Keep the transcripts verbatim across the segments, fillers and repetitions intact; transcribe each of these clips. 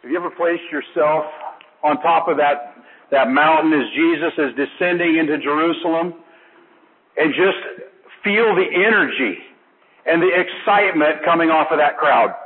Have you ever placed yourself on top of that, that mountain as Jesus is descending into Jerusalem and just feel the energy and the excitement coming off of that crowd?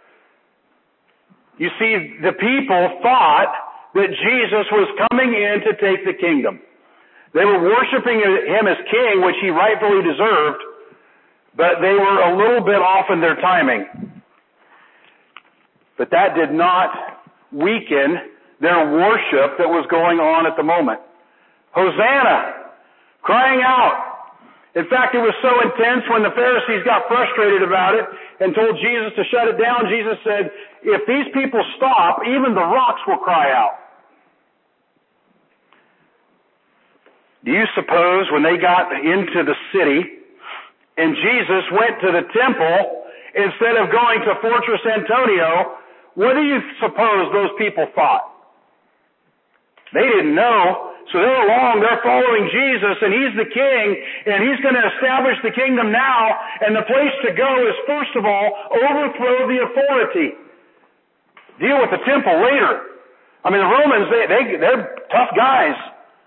You see, the people thought that Jesus was coming in to take the kingdom. They were worshiping him as king, which he rightfully deserved, but they were a little bit off in their timing. But that did not weaken their worship that was going on at the moment. Hosanna! Crying out. In fact, it was so intense when the Pharisees got frustrated about it and told Jesus to shut it down, Jesus said, if these people stop, even the rocks will cry out. Do you suppose when they got into the city and Jesus went to the temple instead of going to Fortress Antonio, what do you suppose those people thought? They didn't know, so they're along, they're following Jesus, and he's the king, and he's going to establish the kingdom now, and the place to go is, first of all, overthrow the authority. Deal with the temple later. I mean, the Romans, they, they, they're tough guys.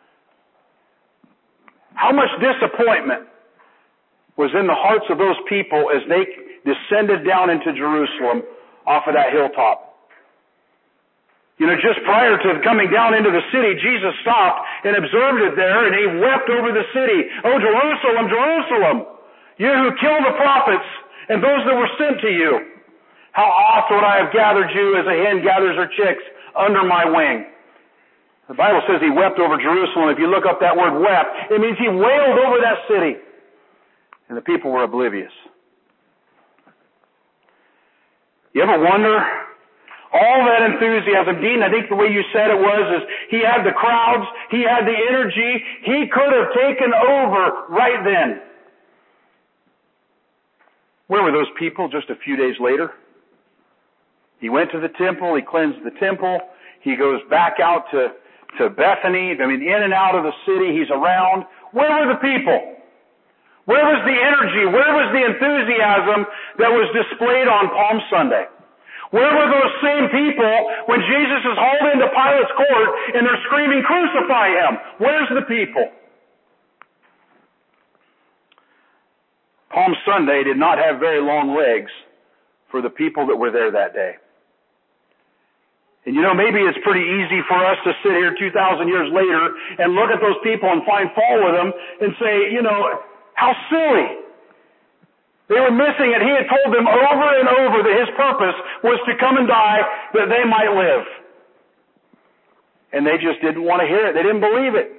How much disappointment was in the hearts of those people as they descended down into Jerusalem off of that hilltop? You know, just prior to coming down into the city, Jesus stopped and observed it there, and he wept over the city. Oh, Jerusalem, Jerusalem, you who kill the prophets and those that were sent to you. How oft would I have gathered you as a hen gathers her chicks under my wing. The Bible says he wept over Jerusalem. If you look up that word wept, it means he wailed over that city. And the people were oblivious. You ever wonder? All that enthusiasm, Dean, I think the way you said it was, is he had the crowds, he had the energy, he could have taken over right then. Where were those people just a few days later? He went to the temple, he cleansed the temple, he goes back out to, to Bethany, I mean, in and out of the city, he's around. Where were the people? Where was the energy? Where was the enthusiasm that was displayed on Palm Sunday? Where were those same people when Jesus is hauled into Pilate's court and they're screaming, crucify him? Where's the people? Palm Sunday did not have very long legs for the people that were there that day. And you know, maybe it's pretty easy for us to sit here two thousand years later and look at those people and find fault with them and say, you know, how silly. They were missing it. He had told them over and over that his purpose was to come and die that they might live. And they just didn't want to hear it. They didn't believe it.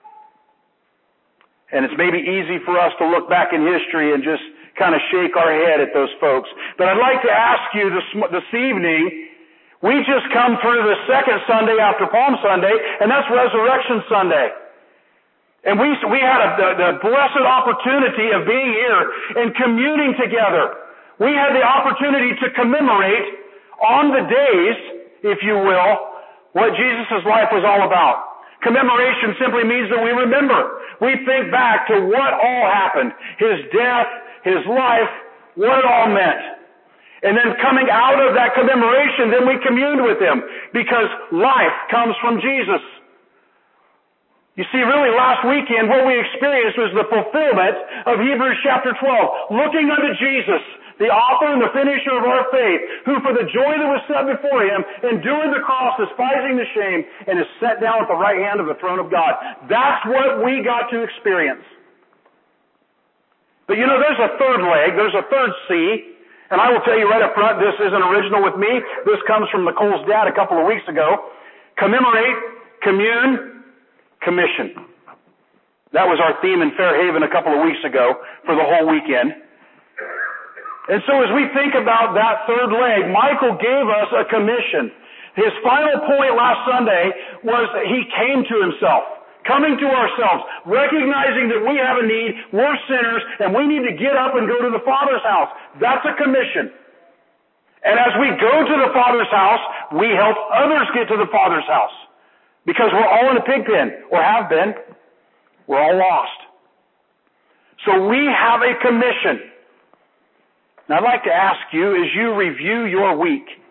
And it's maybe easy for us to look back in history and just kind of shake our head at those folks. But I'd like to ask you this, this evening, we just come through the second Sunday after Palm Sunday, and that's Resurrection Sunday. And we, we had a, the, the blessed opportunity of being here and communing together. We had the opportunity to commemorate on the days, if you will, what Jesus' life was all about. Commemoration simply means that we remember. We think back to what all happened. His death, his life, what it all meant. And then coming out of that commemoration, then we communed with him. Because life comes from Jesus. You see, really last weekend what we experienced was the fulfillment of Hebrews chapter twelve. Looking unto Jesus, the author and the finisher of our faith, who for the joy that was set before him, endured the cross, despising the shame, and is set down at the right hand of the throne of God. That's what we got to experience. But you know, there's a third leg, there's a third C, and I will tell you right up front, this isn't original with me. This comes from Nicole's dad a couple of weeks ago. Commemorate, commune, commission. That was our theme in Fairhaven a couple of weeks ago for the whole weekend. And so as we think about that third leg, Michael gave us a commission. His final point last Sunday was that he came to himself, coming to ourselves, recognizing that we have a need, we're sinners, and we need to get up and go to the Father's house. That's a commission. And as we go to the Father's house, we help others get to the Father's house. Because we're all in a pig pen, or have been. We're all lost. So we have a commission. Now I'd like to ask you, as you review your week,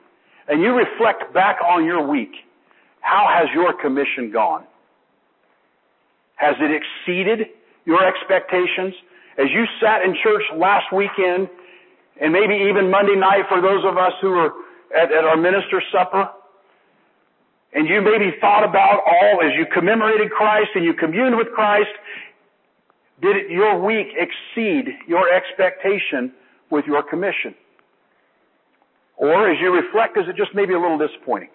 and you reflect back on your week, how has your commission gone? Has it exceeded your expectations? As you sat in church last weekend, and maybe even Monday night for those of us who were at, at our minister's supper, and you maybe thought about all as you commemorated Christ and you communed with Christ, did it, your week exceed your expectation with your commission? Or as you reflect, is it just maybe a little disappointing?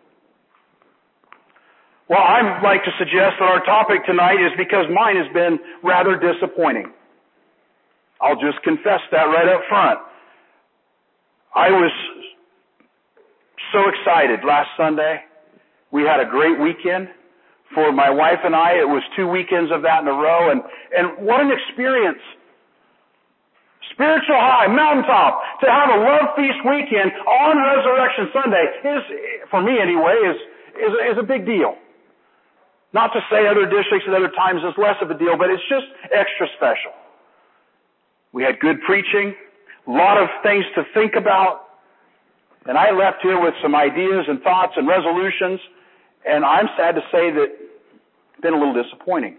Well, I'd like to suggest that our topic tonight is because mine has been rather disappointing. I'll just confess that right up front. I was so excited last Sunday. We had a great weekend. For my wife and I, it was two weekends of that in a row, and, and what an experience. Spiritual high, mountaintop, to have a love feast weekend on Resurrection Sunday is, for me anyway, is, is, is a big deal. Not to say other districts at other times is less of a deal, but it's just extra special. We had good preaching, a lot of things to think about, and I left here with some ideas and thoughts and resolutions, and I'm sad to say that it's been a little disappointing.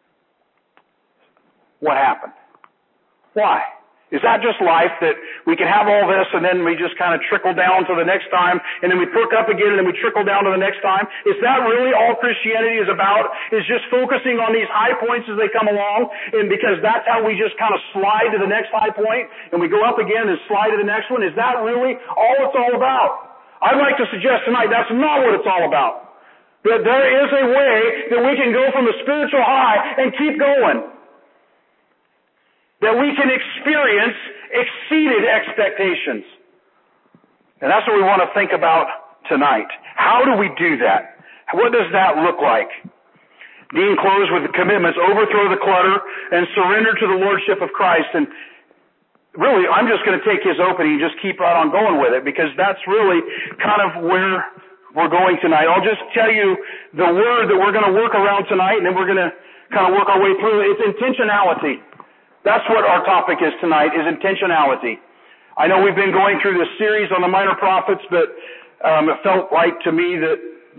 What happened? Why? Is that just life, that we can have all this and then we just kind of trickle down to the next time, and then we perk up again and then we trickle down to the next time? Is that really all Christianity is about? Is just focusing on these high points as they come along, and because that's how we just kind of slide to the next high point and we go up again and slide to the next one? Is that really all it's all about? I'd like to suggest tonight that's not what it's all about. That there is a way that we can go from a spiritual high and keep going. That we can experience exceeded expectations. And that's what we want to think about tonight. How do we do that? What does that look like? Dean closed with the commitments: overthrow the clutter and surrender to the Lordship of Christ. And really, I'm just going to take his opening and just keep right on going with it, because that's really kind of where we're going tonight. I'll just tell you the word that we're going to work around tonight, and then we're going to kind of work our way through it. It's intentionality. That's what our topic is tonight, is intentionality. I know we've been going through this series on the minor prophets, but um, it felt like to me that,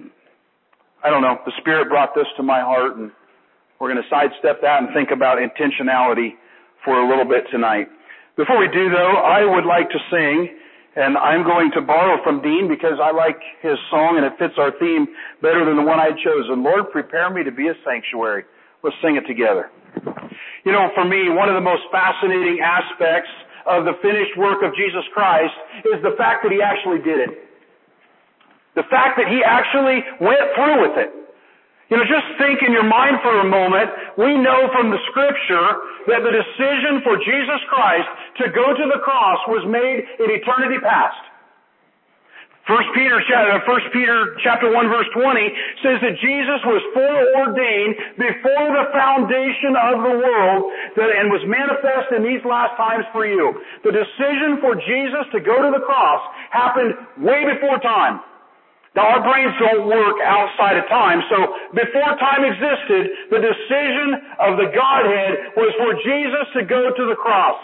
I don't know, the Spirit brought this to my heart, and we're going to sidestep that and think about intentionality for a little bit tonight. Before we do, though, I would like to sing, and I'm going to borrow from Dean because I like his song and it fits our theme better than the one I had chosen. Lord, prepare me to be a sanctuary. Let's sing it together. You know, for me, one of the most fascinating aspects of the finished work of Jesus Christ is the fact that he actually did it. The fact that he actually went through with it. You know, just think in your mind for a moment. We know from the Scripture that the decision for Jesus Christ to go to the cross was made in eternity past. First Peter, First Peter chapter one verse twenty says that Jesus was foreordained before the foundation of the world that, and was manifest in these last times for you. The decision for Jesus to go to the cross happened way before time. Now, our brains don't work outside of time, so before time existed, the decision of the Godhead was for Jesus to go to the cross.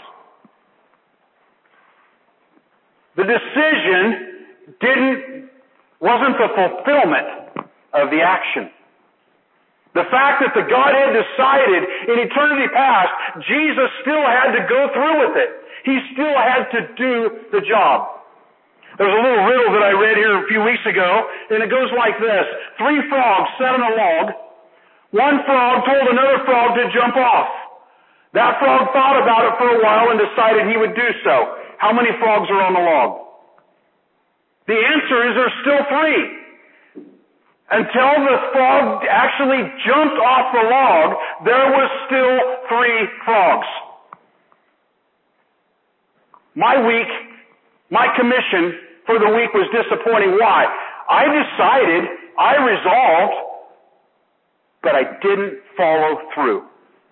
The decision didn't, wasn't the fulfillment of the action. The fact that the Godhead decided in eternity past, Jesus still had to go through with it. He still had to do the job. There's a little riddle that I read here a few weeks ago, and it goes like this. Three frogs sat on a log. One frog told another frog to jump off. That frog thought about it for a while and decided he would do so. How many frogs are on the log? The answer is there's still three. Until the frog actually jumped off the log, there was still three frogs. My week, my commission for the week was disappointing. Why? I decided, I resolved, but I didn't follow through.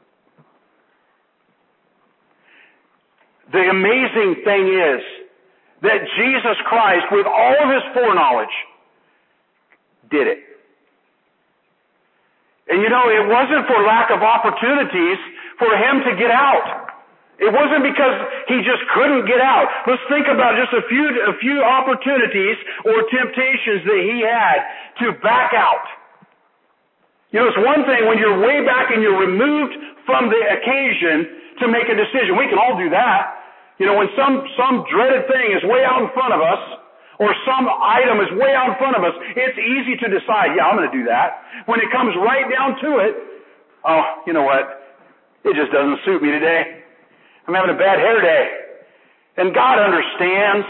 The amazing thing is that Jesus Christ, with all of his foreknowledge, did it. And you know, it wasn't for lack of opportunities for him to get out. It wasn't because he just couldn't get out. Let's think about just a few, a few opportunities or temptations that he had to back out. You know, it's one thing when you're way back and you're removed from the occasion to make a decision. We can all do that. You know, when some, some dreaded thing is way out in front of us, or some item is way out in front of us, it's easy to decide, yeah, I'm going to do that. When it comes right down to it, oh, you know what? It just doesn't suit me today. I'm having a bad hair day. And God understands.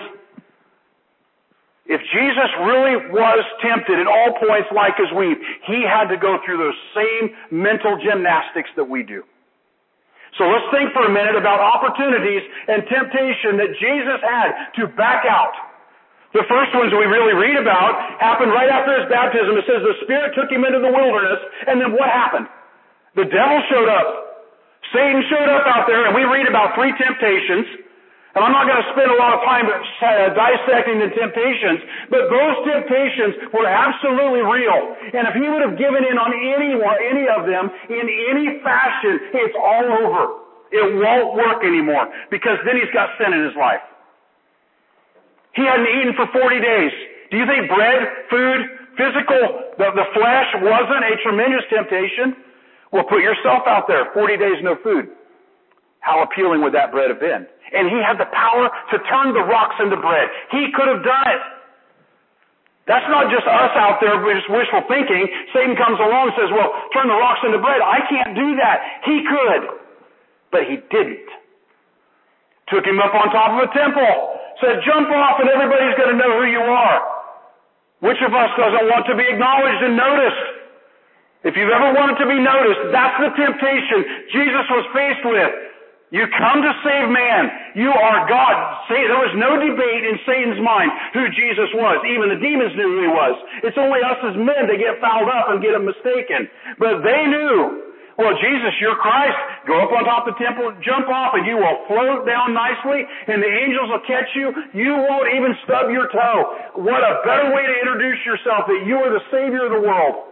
If Jesus really was tempted at all points like as we, he had to go through those same mental gymnastics that we do. So let's think for a minute about opportunities and temptation that Jesus had to back out. The first ones we really read about happened right after his baptism. It says the Spirit took him into the wilderness, and then what happened? The devil showed up. Satan showed up out there, and we read about three temptations. And I'm not going to spend a lot of time uh, dissecting the temptations, but those temptations were absolutely real. And if he would have given in on any one, any of them in any fashion, it's all over. It won't work anymore because then he's got sin in his life. He hadn't eaten for forty days. Do you think bread, food, physical, the, the flesh wasn't a tremendous temptation? Well, put yourself out there. forty days no food. How appealing would that bread have been? And he had the power to turn the rocks into bread. He could have done it. That's not just us out there just wishful thinking. Satan comes along and says, well, turn the rocks into bread. I can't do that. He could. But he didn't. Took him up on top of a temple. Said, jump off and everybody's going to know who you are. Which of us doesn't want to be acknowledged and noticed? If you've ever wanted to be noticed, that's the temptation Jesus was faced with. You come to save man. You are God. There was no debate in Satan's mind who Jesus was. Even the demons knew who he was. It's only us as men that get fouled up and get him mistaken. But they knew, well, Jesus, you're Christ. Go up on top of the temple, jump off, and you will float down nicely, and the angels will catch you. You won't even stub your toe. What a better way to introduce yourself, that you are the Savior of the world.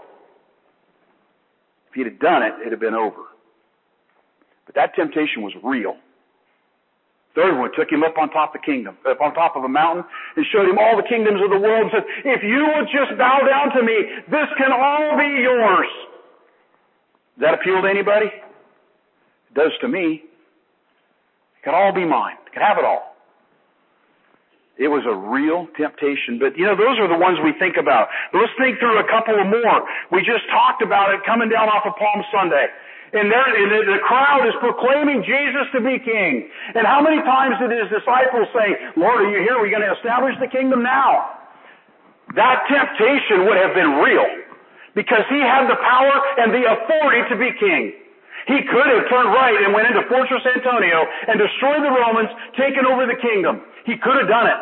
If he'd have done it, it'd have been over. But that temptation was real. Third one took him up on top of the kingdom, up on top of a mountain, and showed him all the kingdoms of the world and said, if you will just bow down to me, this can all be yours. Does that appeal to anybody? It does to me. It can all be mine. It can have it all. It was a real temptation. But, you know, those are the ones we think about. But let's think through a couple of more. We just talked about it coming down off of Palm Sunday. And, there, and the, the crowd is proclaiming Jesus to be king. And how many times did his disciples say, Lord, are you here? Are we going to establish the kingdom now? That temptation would have been real. Because he had the power and the authority to be king. He could have turned right and went into Fortress Antonio and destroyed the Romans, taken over the kingdom. He could have done it.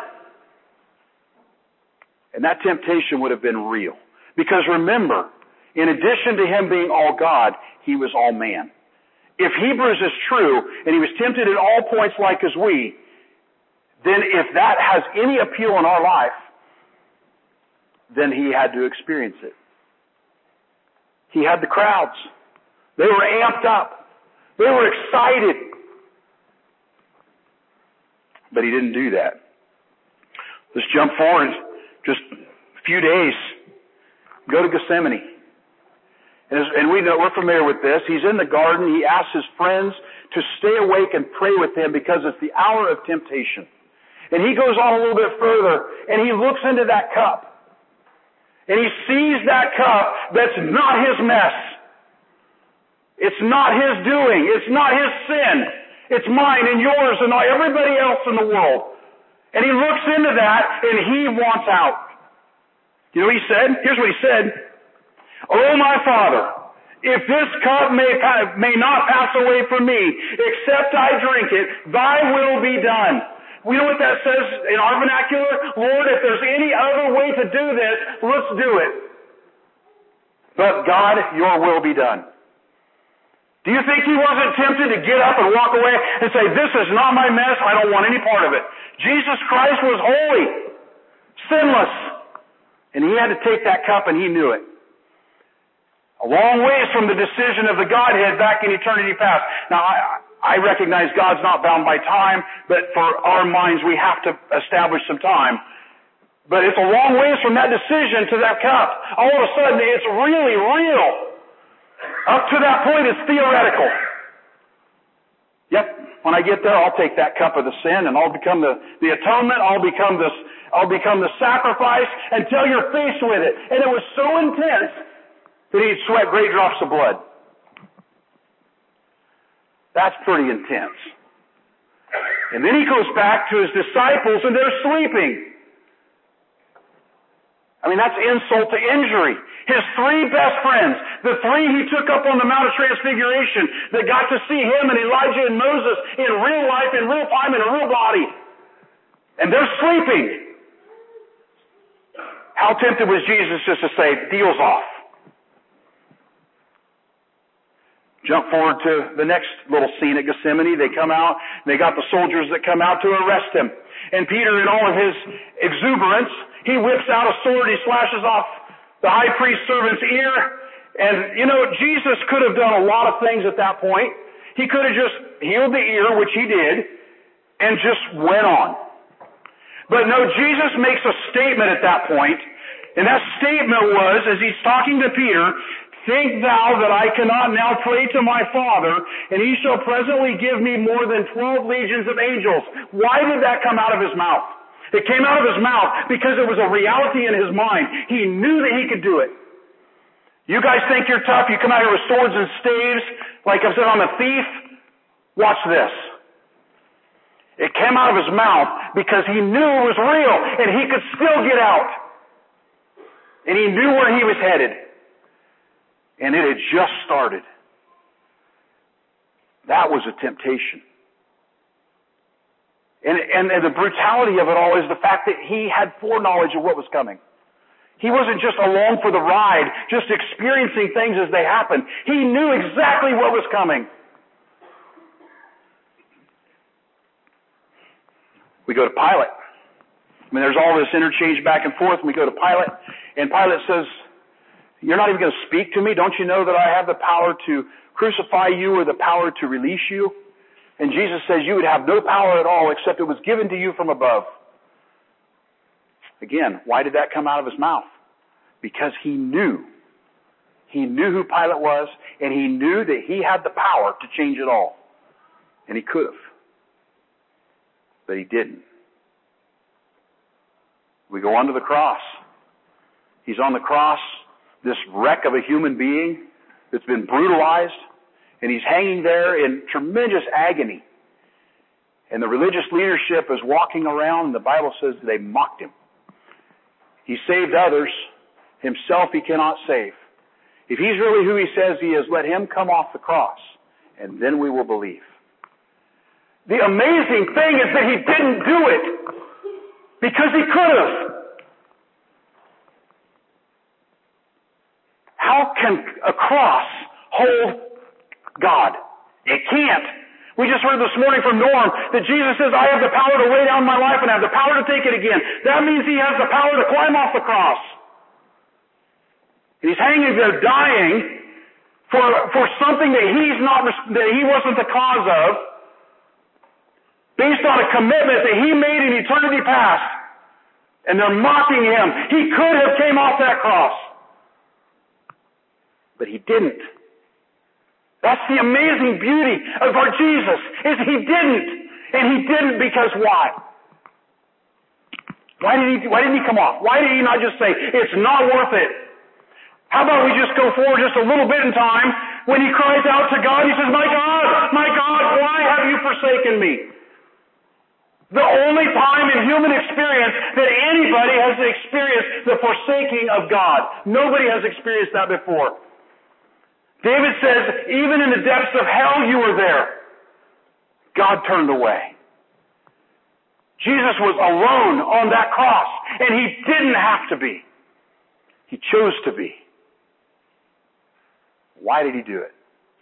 And that temptation would have been real. Because remember, in addition to him being all God, he was all man. If Hebrews is true, and he was tempted at all points like as we, then if that has any appeal in our life, then he had to experience it. He had the crowds. They were amped up. They were excited. But he didn't do that. Let's jump forward just a few days. Go to Gethsemane. And, as, and we know, we're familiar with this. He's in the garden. He asks his friends to stay awake and pray with him because it's the hour of temptation. And he goes on a little bit further, and he looks into that cup. And he sees that cup that's not his mess. It's not his doing. It's not his sin. It's mine and yours and everybody else in the world. And he looks into that, and he wants out. You know what he said? Here's what he said. Oh, my Father, if this cup may, may not pass away from me, except I drink it, thy will be done. We know what that says in our vernacular? Lord, if there's any other way to do this, let's do it. But God, your will be done. Do you think he wasn't tempted to get up and walk away and say, this is not my mess, I don't want any part of it? Jesus Christ was holy, sinless, and he had to take that cup and he knew it. A long ways from the decision of the Godhead back in eternity past. Now, I, I recognize God's not bound by time, but for our minds we have to establish some time. But it's a long ways from that decision to that cup. All of a sudden it's really real. Up to that point it's theoretical. Yep, when I get there I'll take that cup of the sin and I'll become the, the atonement, I'll become this, I'll become the sacrifice until you're faced with it. And it was so intense that he'd sweat great drops of blood. That's pretty intense. And then he goes back to his disciples and they're sleeping. I mean, that's insult to injury. His three best friends, the three he took up on the Mount of Transfiguration that got to see him and Elijah and Moses in real life, in real time, in a real body. And they're sleeping. How tempted was Jesus just to say, deal's off? Jump forward to the next little scene at Gethsemane. They come out, and they got the soldiers that come out to arrest him. And Peter, in all of his exuberance, he whips out a sword, he slashes off the high priest's servant's ear. And, you know, Jesus could have done a lot of things at that point. He could have just healed the ear, which he did, and just went on. But no, Jesus makes a statement at that point, and that statement was, as he's talking to Peter, think thou that I cannot now pray to my Father, and he shall presently give me more than twelve legions of angels. Why did that come out of his mouth? It came out of his mouth because it was a reality in his mind. He knew that he could do it. You guys think you're tough, you come out here with swords and staves, like I said, I'm a thief. Watch this. It came out of his mouth because he knew it was real, and he could still get out. And he knew where he was headed. And it had just started. That was a temptation. And, and, and the brutality of it all is the fact that he had foreknowledge of what was coming. He wasn't just along for the ride, just experiencing things as they happened. He knew exactly what was coming. We go to Pilate. I mean, there's all this interchange back and forth, and we go to Pilate, and Pilate says, you're not even going to speak to me? Don't you know that I have the power to crucify you or the power to release you? And Jesus says you would have no power at all except it was given to you from above. Again, why did that come out of his mouth? Because he knew. He knew who Pilate was, and he knew that he had the power to change it all. And he could have. But he didn't. We go on to the cross. He's on the cross. This wreck of a human being that's been brutalized, and he's hanging there in tremendous agony. And the religious leadership is walking around, and the Bible says they mocked him. He saved others. Himself he cannot save. If he's really who he says he is, let him come off the cross, and then we will believe. The amazing thing is that he didn't do it because he could have. How can a cross hold God? It can't. We just heard this morning from Norm that Jesus says, I have the power to lay down my life and I have the power to take it again. That means he has the power to climb off the cross. He's hanging there dying for, for something that he's not, that he wasn't the cause of, based on a commitment that he made in eternity past. And they're mocking him. He could have came off that cross. But he didn't. That's the amazing beauty of our Jesus, is he didn't. And he didn't because why? Why did he, why didn't he come off? Why did he not just say, it's not worth it? How about we just go forward just a little bit in time when he cries out to God, he says, my God, my God, why have you forsaken me? The only time in human experience that anybody has experienced the forsaking of God. Nobody has experienced that before. David says, even in the depths of hell you were there. God turned away. Jesus was alone on that cross, and he didn't have to be. He chose to be. Why did he do it?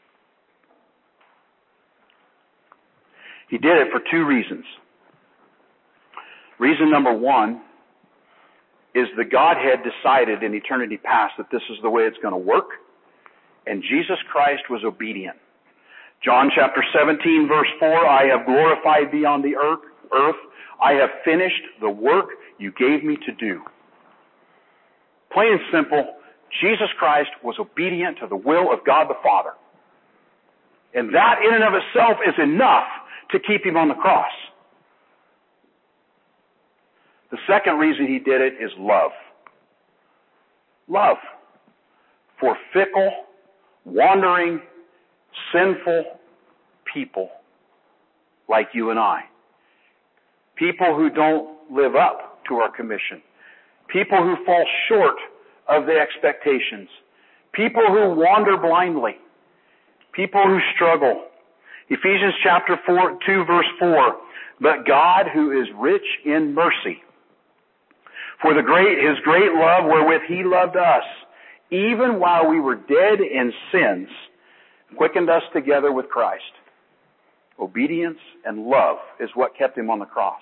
He did it for two reasons. Reason number one is the Godhead decided in eternity past that this is the way it's going to work. And Jesus Christ was obedient. John chapter seventeen verse four, I have glorified thee on the earth. earth. I have finished the work you gave me to do. Plain and simple, Jesus Christ was obedient to the will of God the Father. And that in and of itself is enough to keep him on the cross. The second reason he did it is love. Love for fickle, wandering, sinful people like you and I. People who don't live up to our commission. People who fall short of the expectations. People who wander blindly. People who struggle. Ephesians chapter four, two verse four. But God, who is rich in mercy, for the great, His great love wherewith He loved us, even while we were dead in sins, quickened us together with Christ. Obedience and love is what kept Him on the cross.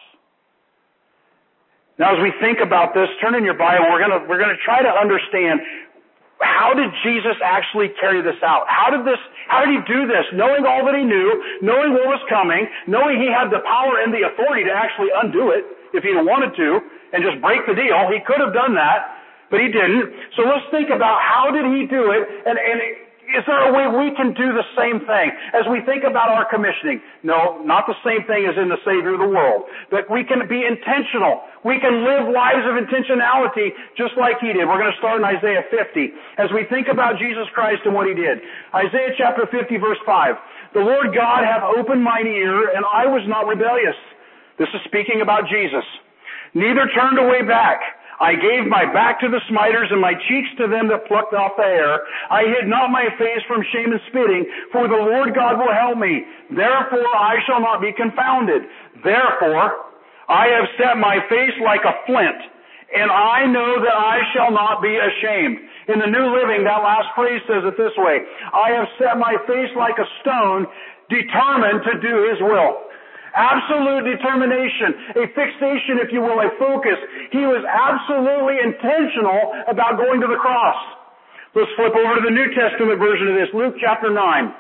Now, as we think about this, turn in your Bible. We're going to we're going to try to understand, how did Jesus actually carry this out? How did this? How did He do this? Knowing all that He knew, knowing what was coming, knowing He had the power and the authority to actually undo it if He wanted to, and just break the deal. He could have done that, but He didn't. So let's think about, how did He do it, and and. Is there a way we can do the same thing as we think about our commissioning? No, not the same thing as in the Savior of the world. But we can be intentional. We can live lives of intentionality just like He did. We're going to start in Isaiah fifty as we think about Jesus Christ and what He did. Isaiah chapter fifty verse five. The Lord God hath opened mine ear, and I was not rebellious. This is speaking about Jesus. Neither turned away back. I gave my back to the smiters and my cheeks to them that plucked off the hair. I hid not my face from shame and spitting, for the Lord God will help me. Therefore I shall not be confounded. Therefore I have set my face like a flint, and I know that I shall not be ashamed. In the New Living, that last phrase says it this way: I have set my face like a stone, determined to do His will. Absolute determination, a fixation, if you will, a focus. He was absolutely intentional about going to the cross. Let's flip over to the New Testament version of this, Luke chapter nine.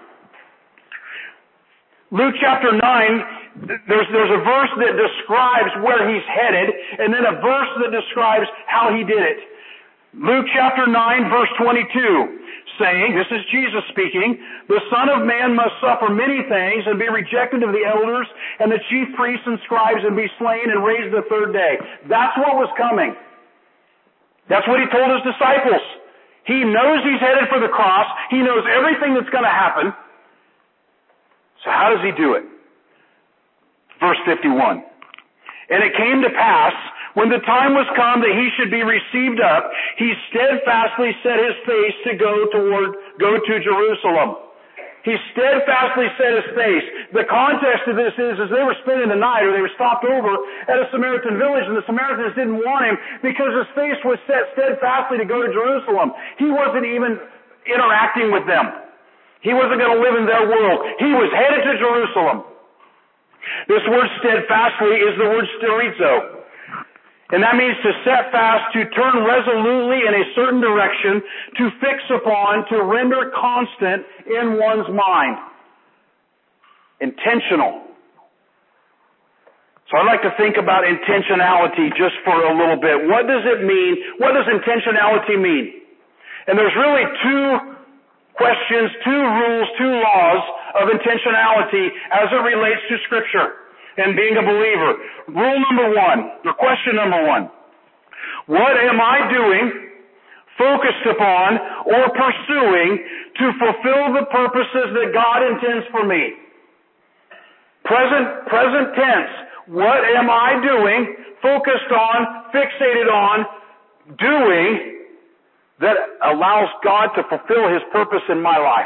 Luke chapter nine, there's, there's a verse that describes where He's headed, and then a verse that describes how He did it. Luke chapter nine, verse twenty-two, saying, this is Jesus speaking, the Son of Man must suffer many things and be rejected of the elders and the chief priests and scribes and be slain and raised the third day. That's what was coming. That's what He told His disciples. He knows He's headed for the cross. He knows everything that's going to happen. So how does He do it? Verse fifty-one. And it came to pass, when the time was come that He should be received up, He steadfastly set His face to go toward, go to Jerusalem. He steadfastly set His face. The context of this is, as they were spending the night, or they were stopped over at a Samaritan village, and the Samaritans didn't want Him because His face was set steadfastly to go to Jerusalem. He wasn't even interacting with them. He wasn't going to live in their world. He was headed to Jerusalem. This word steadfastly is the word sterizo. And that means to set fast, to turn resolutely in a certain direction, to fix upon, to render constant in one's mind. Intentional. So I'd like to think about intentionality just for a little bit. What does it mean? What does intentionality mean? And there's really two questions, two rules, two laws of intentionality as it relates to Scripture and being a believer. Rule number one, or question number one: what am I doing, focused upon, or pursuing to fulfill the purposes that God intends for me? Present, present tense. What am I doing, focused on, fixated on, doing that allows God to fulfill His purpose in my life?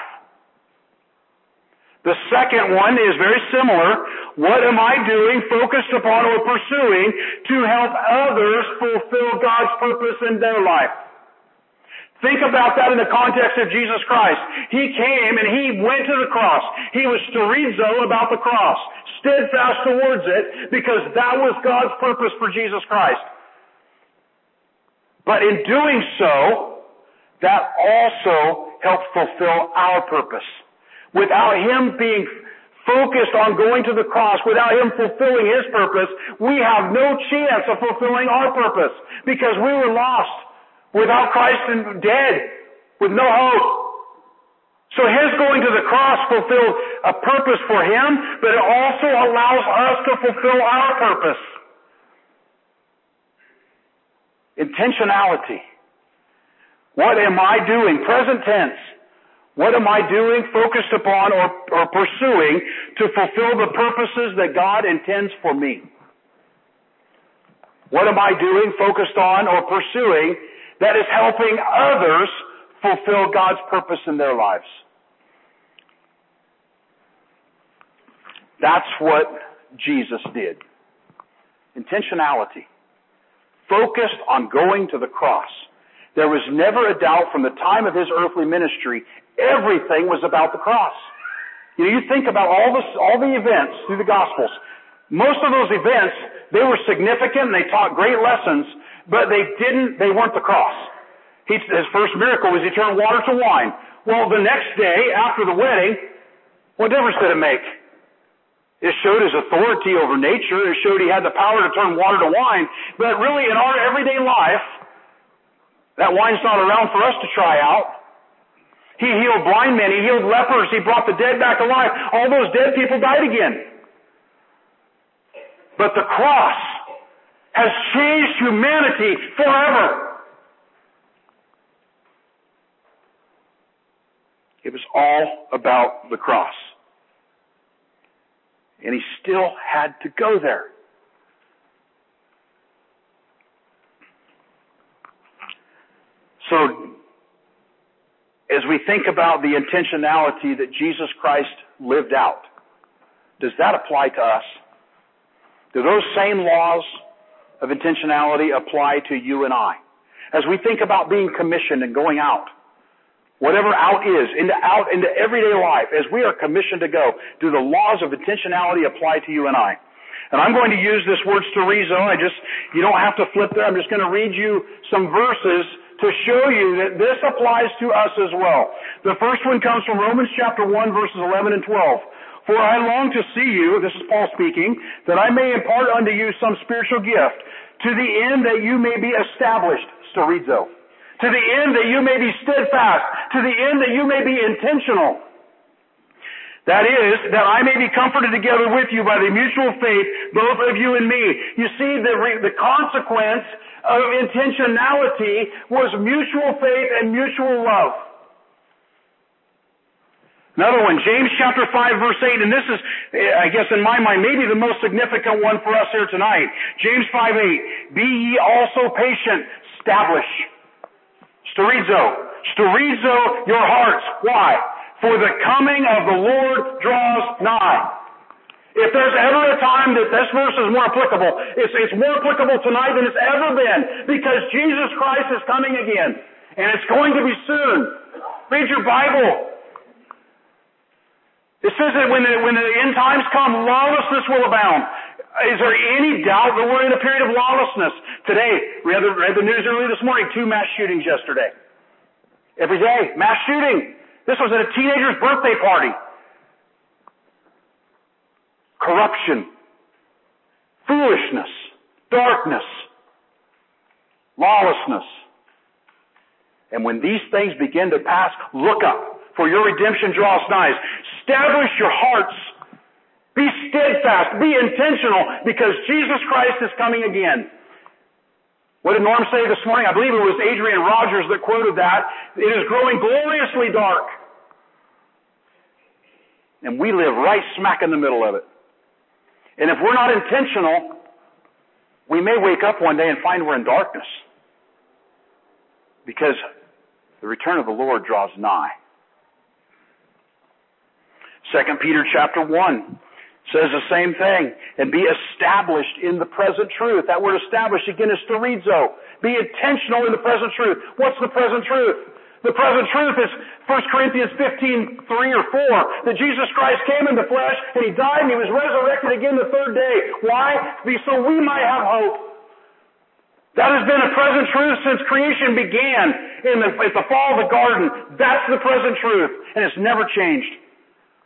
The second one is very similar. What am I doing, focused upon, or pursuing to help others fulfill God's purpose in their life? Think about that in the context of Jesus Christ. He came and He went to the cross. He was sterizo about the cross, steadfast towards it, because that was God's purpose for Jesus Christ. But in doing so, that also helped fulfill our purpose. without Him being focused on going to the cross, without Him fulfilling His purpose, we have no chance of fulfilling our purpose because we were lost without Christ and dead with no hope. So His going to the cross fulfilled a purpose for Him, but it also allows us to fulfill our purpose. Intentionality. What am I doing? Present tense. What am I doing, focused upon, or, or pursuing to fulfill the purposes that God intends for me? What am I doing, focused on, or pursuing that is helping others fulfill God's purpose in their lives? That's what Jesus did. Intentionality. Focused on going to the cross. There was never a doubt from the time of His earthly ministry, everything was about the cross. You know, you think about all the, all the events through the Gospels. Most of those events, they were significant and they taught great lessons, but they didn't, they weren't the cross. He, his first miracle was He turned water to wine. Well, the next day, after the wedding, what difference did it make? It showed His authority over nature. It showed He had the power to turn water to wine. But really, in our everyday life, that wine's not around for us to try out. He healed blind men. He healed lepers. He brought the dead back alive. All those dead people died again. But the cross has changed humanity forever. It was all about the cross. And He still had to go there. So, as we think about the intentionality that Jesus Christ lived out, does that apply to us? Do those same laws of intentionality apply to you and I? As we think about being commissioned and going out, whatever out is, into out into everyday life, as we are commissioned to go, do the laws of intentionality apply to you and I? And I'm going to use this word sterizo. I just, you don't have to flip there. I'm just going to read you some verses to show you that this applies to us as well. The first one comes from Romans chapter one, verses eleven and twelve. For I long to see you, this is Paul speaking, that I may impart unto you some spiritual gift, to the end that you may be established, sterizo. To the end that you may be steadfast, to the end that you may be intentional. That is, that I may be comforted together with you by the mutual faith, both of you and me. You see, the, re- the consequence of intentionality was mutual faith and mutual love. Another one, James chapter five, verse eight, and this is, I guess in my mind, maybe the most significant one for us here tonight. James five eight, be ye also patient, establish. Sterizo. Sterizo your hearts. Why? For the coming of the Lord draws nigh. If there's ever a time that this verse is more applicable, it's, it's more applicable tonight than it's ever been, because Jesus Christ is coming again. And it's going to be soon. Read your Bible. It says that when the, when the end times come, lawlessness will abound. Is there any doubt that we're in a period of lawlessness? Today, we read the, read the news earlier this morning, two mass shootings yesterday. Every day, mass shooting. This was at a teenager's birthday party. Corruption, foolishness, darkness, lawlessness. And when these things begin to pass, look up, for your redemption draws nigh. Establish your hearts. Be steadfast. Be intentional, because Jesus Christ is coming again. What did Norm say this morning? I believe it was Adrian Rogers that quoted that. It is growing gloriously dark. And we live right smack in the middle of it. And if we're not intentional, we may wake up one day and find we're in darkness. Because the return of the Lord draws nigh. Second Peter chapter one says the same thing. And be established in the present truth. That word established again is sterizo. Be intentional in the present truth. What's the present truth? The present truth is First Corinthians fifteen, three or four, that Jesus Christ came in the flesh, and He died, and He was resurrected again the third day. Why? So we might have hope. That has been a present truth since creation began in the, at the fall of the garden. That's the present truth, and it's never changed.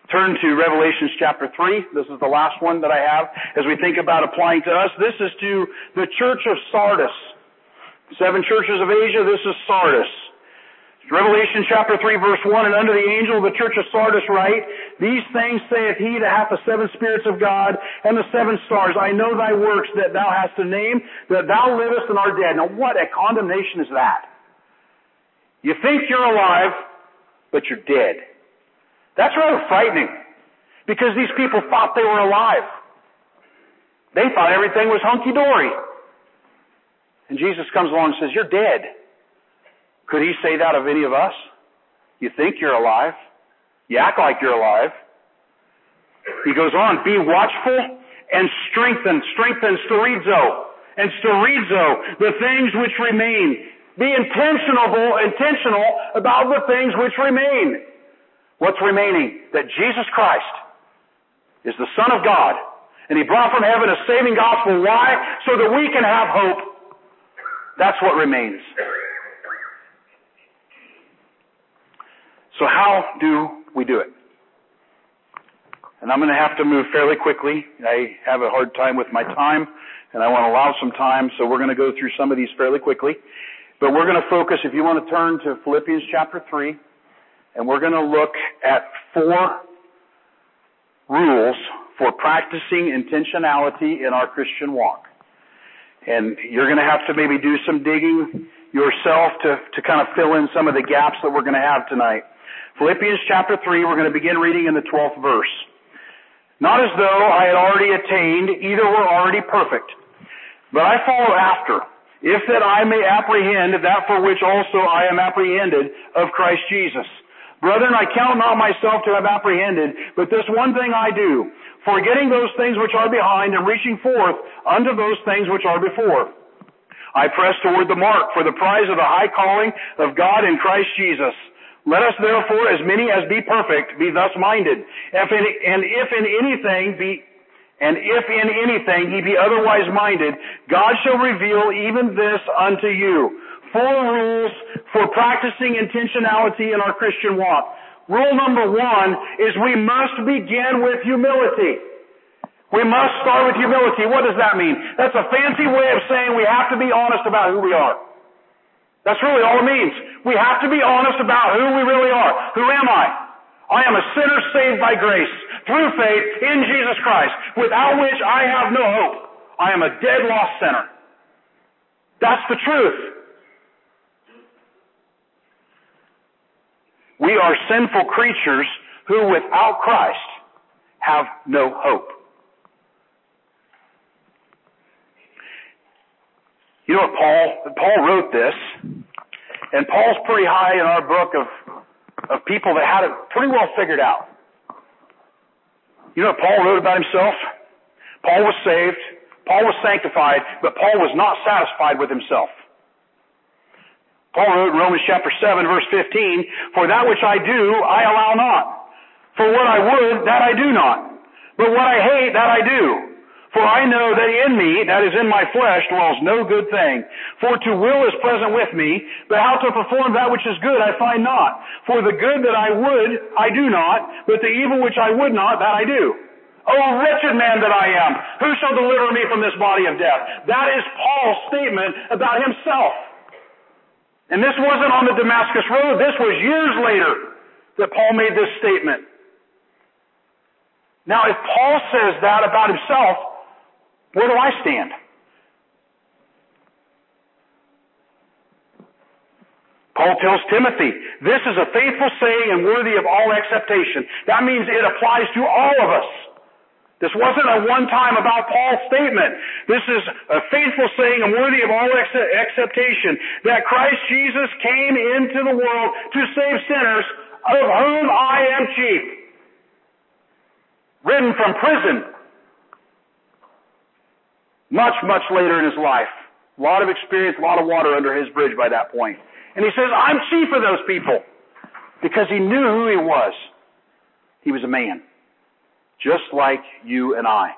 Turn to Revelation chapter three. This is the last one that I have as we think about applying to us. This is to the church of Sardis. Seven churches of Asia, this is Sardis. Revelation chapter three verse one, and unto the angel of the church of Sardis write, these things saith he that hath the seven spirits of God and the seven stars. I know thy works, that thou hast a name, that thou livest and art dead. Now what a condemnation is that? You think you're alive, but you're dead. That's rather frightening, because these people thought they were alive. They thought everything was hunky-dory. And Jesus comes along and says, you're dead. Could he say that of any of us? You think you're alive. You act like you're alive. He goes on, be watchful and strengthen. Strengthen storizo. And storizo, the things which remain. Be intentional, intentional about the things which remain. What's remaining? That Jesus Christ is the Son of God. And He brought from heaven a saving gospel. Why? So that we can have hope. That's what remains. So how do we do it? And I'm going to have to move fairly quickly. I have a hard time with my time, and I want to allow some time, so we're going to go through some of these fairly quickly. But we're going to focus, if you want to turn to Philippians chapter three, and we're going to look at four rules for practicing intentionality in our Christian walk. And you're going to have to maybe do some digging yourself to, to kind of fill in some of the gaps that we're going to have tonight. Philippians chapter three, we're going to begin reading in the twelfth verse. Not as though I had already attained, either were already perfect, but I follow after, if that I may apprehend that for which also I am apprehended of Christ Jesus. Brethren, I count not myself to have apprehended, but this one thing I do, forgetting those things which are behind and reaching forth unto those things which are before. I press toward the mark for the prize of the high calling of God in Christ Jesus. Let us therefore, as many as be perfect, be thus minded. If in, and if in anything be, and if in anything ye be otherwise minded, God shall reveal even this unto you. Four rules for practicing intentionality in our Christian walk. Rule number one is we must begin with humility. We must start with humility. What does that mean? That's a fancy way of saying we have to be honest about who we are. That's really all it means. We have to be honest about who we really are. Who am I? I am a sinner saved by grace through faith in Jesus Christ, without which I have no hope. I am a dead lost sinner. That's the truth. We are sinful creatures who without Christ have no hope. You know what Paul, Paul wrote this, and Paul's pretty high in our book of, of people that had it pretty well figured out. You know what Paul wrote about himself? Paul was saved, Paul was sanctified, but Paul was not satisfied with himself. Paul wrote in Romans chapter seven, verse fifteen, for that which I do, I allow not. For what I would, that I do not. But what I hate, that I do. For I know that in me, that is in my flesh, dwells no good thing. For to will is present with me, but how to perform that which is good I find not. For the good that I would, I do not, but the evil which I would not, that I do. O wretched man that I am, who shall deliver me from this body of death? That is Paul's statement about himself. And this wasn't on the Damascus Road. This was years later that Paul made this statement. Now, if Paul says that about himself, where do I stand? Paul tells Timothy, this is a faithful saying and worthy of all acceptation. That means it applies to all of us. This wasn't a one-time about Paul's statement. This is a faithful saying and worthy of all acceptation, that Christ Jesus came into the world to save sinners, of whom I am chief. Written from prison. Much, much later in his life. A lot of experience, a lot of water under his bridge by that point. And he says, I'm chief of those people. Because he knew who he was. He was a man. Just like you and I.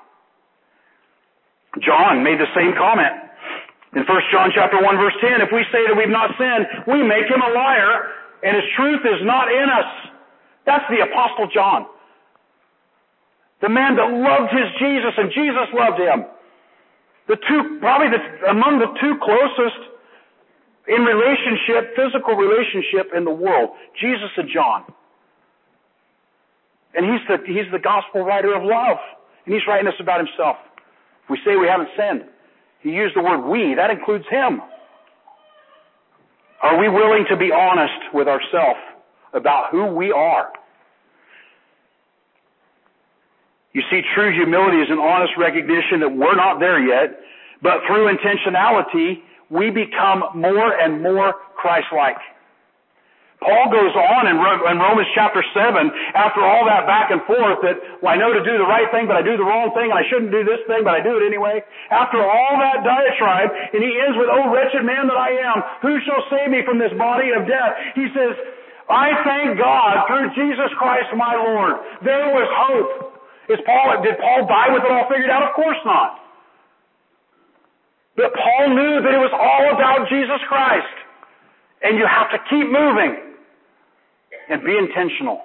John made the same comment. In First John chapter one verse ten, if we say that we've not sinned, we make him a liar, and his truth is not in us. That's the Apostle John. The man that loved his Jesus and Jesus loved him. The two, probably the, among the two closest in relationship, physical relationship in the world, Jesus and John. And he's the, he's the gospel writer of love. And he's writing this about himself. If we say we haven't sinned, he used the word we, that includes him. Are we willing to be honest with ourselves about who we are? You see, true humility is an honest recognition that we're not there yet, but through intentionality, we become more and more Christ-like. Paul goes on in Romans chapter seven, after all that back and forth, that, well, I know to do the right thing, but I do the wrong thing, and I shouldn't do this thing, but I do it anyway. After all that diatribe, and he ends with, oh, wretched man that I am, who shall save me from this body of death? He says, I thank God through Jesus Christ my Lord. There was hope. Is Paul, did Paul die with it all figured out? Of course not. But Paul knew that it was all about Jesus Christ. And you have to keep moving. And be intentional.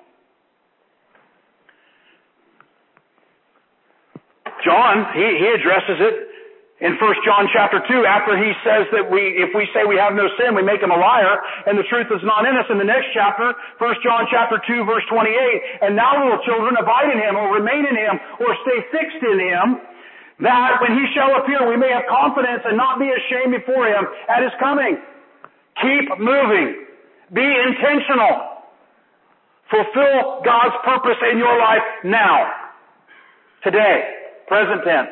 John, he, he addresses it in First John chapter two after he says that we, if we say we have no sin, we make him a liar and the truth is not in us. In the next chapter, First John chapter two verse twenty-eight, and now little children abide in him or remain in him or stay fixed in him, that when he shall appear we may have confidence and not be ashamed before him at his coming. Keep moving. Be intentional. Fulfill God's purpose in your life now. Today. Present tense.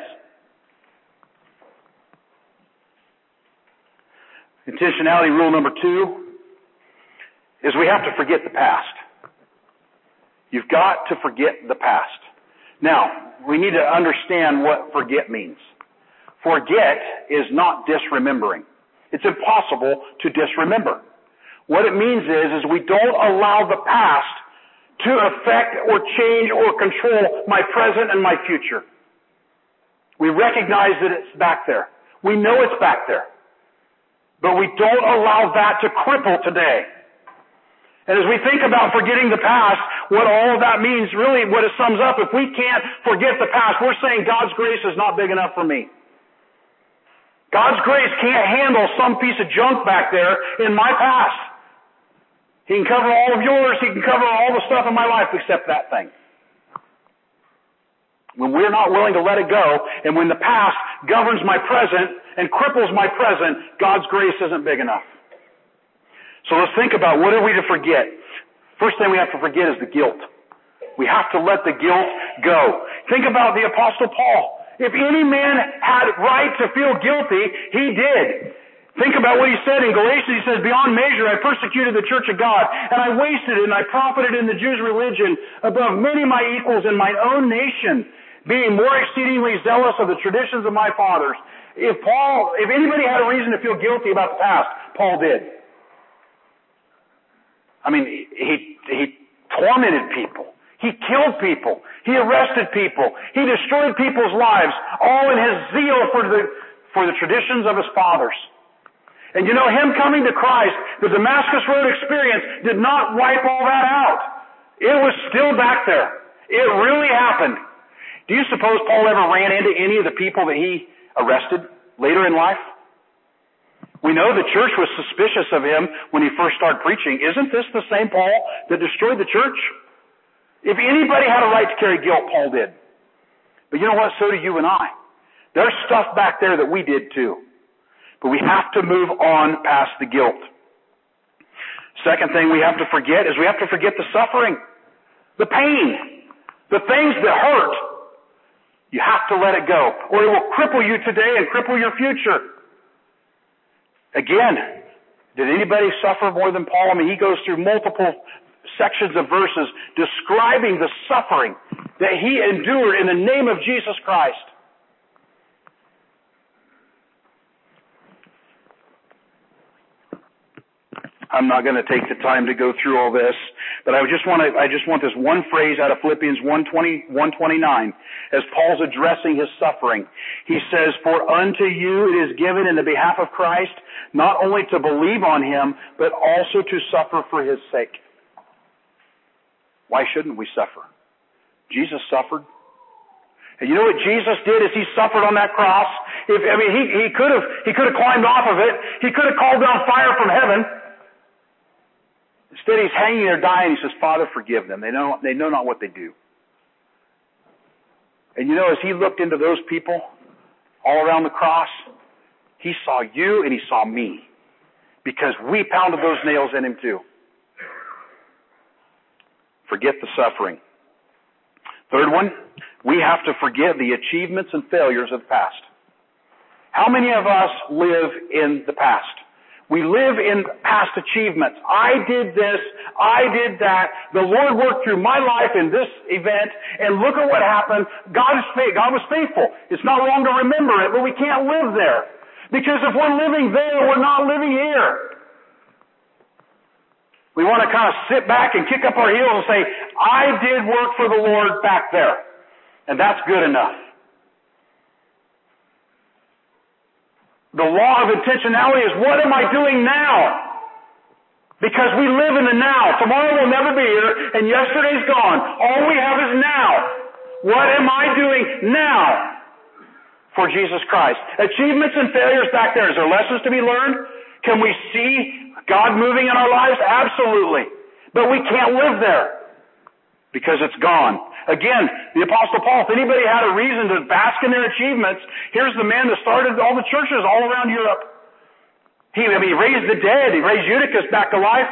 Intentionality rule number two is we have to forget the past. You've got to forget the past. Now, we need to understand what forget means. Forget is not disremembering. It's impossible to disremember. What it means is, is we don't allow the past to affect or change or control my present and my future. We recognize that it's back there. We know it's back there. But we don't allow that to cripple today. And as we think about forgetting the past, what all of that means, really what it sums up, if we can't forget the past, we're saying God's grace is not big enough for me. God's grace can't handle some piece of junk back there in my past. He can cover all of yours. He can cover all the stuff in my life except that thing. When we're not willing to let it go, and when the past governs my present and cripples my present, God's grace isn't big enough. So let's think about what are we to forget. First thing we have to forget is the guilt. We have to let the guilt go. Think about the Apostle Paul. If any man had right to feel guilty, he did. Think about what he said in Galatians. He says, beyond measure I persecuted the church of God, and I wasted it, and I profited in the Jews' religion above many of my equals in my own nation, being more exceedingly zealous of the traditions of my fathers. If Paul, if anybody had a reason to feel guilty about the past, Paul did. I mean, he, he tormented people. He killed people. He arrested people. He destroyed people's lives, all in his zeal for the, for the traditions of his fathers. And you know, him coming to Christ, the Damascus Road experience did not wipe all that out. It was still back there. It really happened. Do you suppose Paul ever ran into any of the people that he arrested later in life? We know the church was suspicious of him when he first started preaching. Isn't this the same Paul that destroyed the church? If anybody had a right to carry guilt, Paul did. But you know what? So do you and I. There's stuff back there that we did too. But we have to move on past the guilt. Second thing we have to forget is we have to forget the suffering, the pain, the things that hurt. You have to let it go, or it will cripple you today and cripple your future. Again, did anybody suffer more than Paul? I mean, he goes through multiple sections of verses describing the suffering that he endured in the name of Jesus Christ. I'm not going to take the time to go through all this, but I just want to, I just want this one phrase out of Philippians one twenty, one twenty-nine, as Paul's addressing his suffering. He says, for unto you it is given in the behalf of Christ, not only to believe on him, but also to suffer for his sake. Why shouldn't we suffer? Jesus suffered. And you know what Jesus did as He suffered on that cross? If, I mean, He, He could have, He could have climbed off of it. He could have called down fire from heaven. Instead, He's hanging there dying. He says, Father, forgive them. They know, they know not what they do. And you know, as He looked into those people all around the cross, He saw you and He saw me. Because we pounded those nails in Him too. Forget the suffering. Third one, we have to forget the achievements and failures of the past. How many of us live in the past? We live in past achievements. I did this, I did that. The Lord worked through my life in this event, and look at what happened. God is faithful. God was faithful. It's not wrong to remember it, but we can't live there. Because if we're living there, we're not living here. We want to kind of sit back and kick up our heels and say, I did work for the Lord back there. And that's good enough. The law of intentionality is, what am I doing now? Because we live in the now. Tomorrow will never be here, and yesterday's gone. All we have is now. What am I doing now for Jesus Christ? Achievements and failures back there. Is there lessons to be learned? Can we see God moving in our lives? Absolutely. But we can't live there because it's gone. Again, the Apostle Paul, if anybody had a reason to bask in their achievements, here's the man that started all the churches all around Europe. He, I mean, he raised the dead. He raised Eutychus back to life.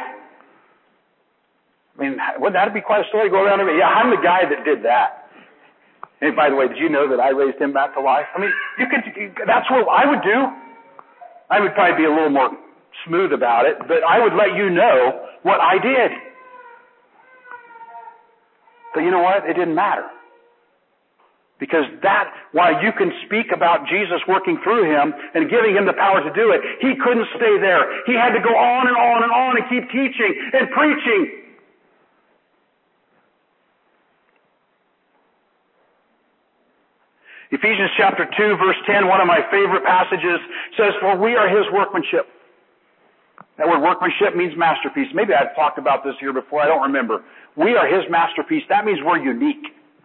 I mean, wouldn't that be quite a story to go around? Yeah, I'm the guy that did that. And by the way, did you know that I raised him back to life? I mean, you could, that's what I would do. I would probably be a little more smooth about it, but I would let you know what I did. But you know what? It didn't matter. Because that, while you can speak about Jesus working through him and giving him the power to do it, he couldn't stay there. He had to go on and on and on and keep teaching and preaching. Ephesians chapter two, verse ten, one of my favorite passages, says, "For we are his workmanship." That word workmanship means masterpiece. Maybe I've talked about this here before. I don't remember. We are his masterpiece. That means we're unique.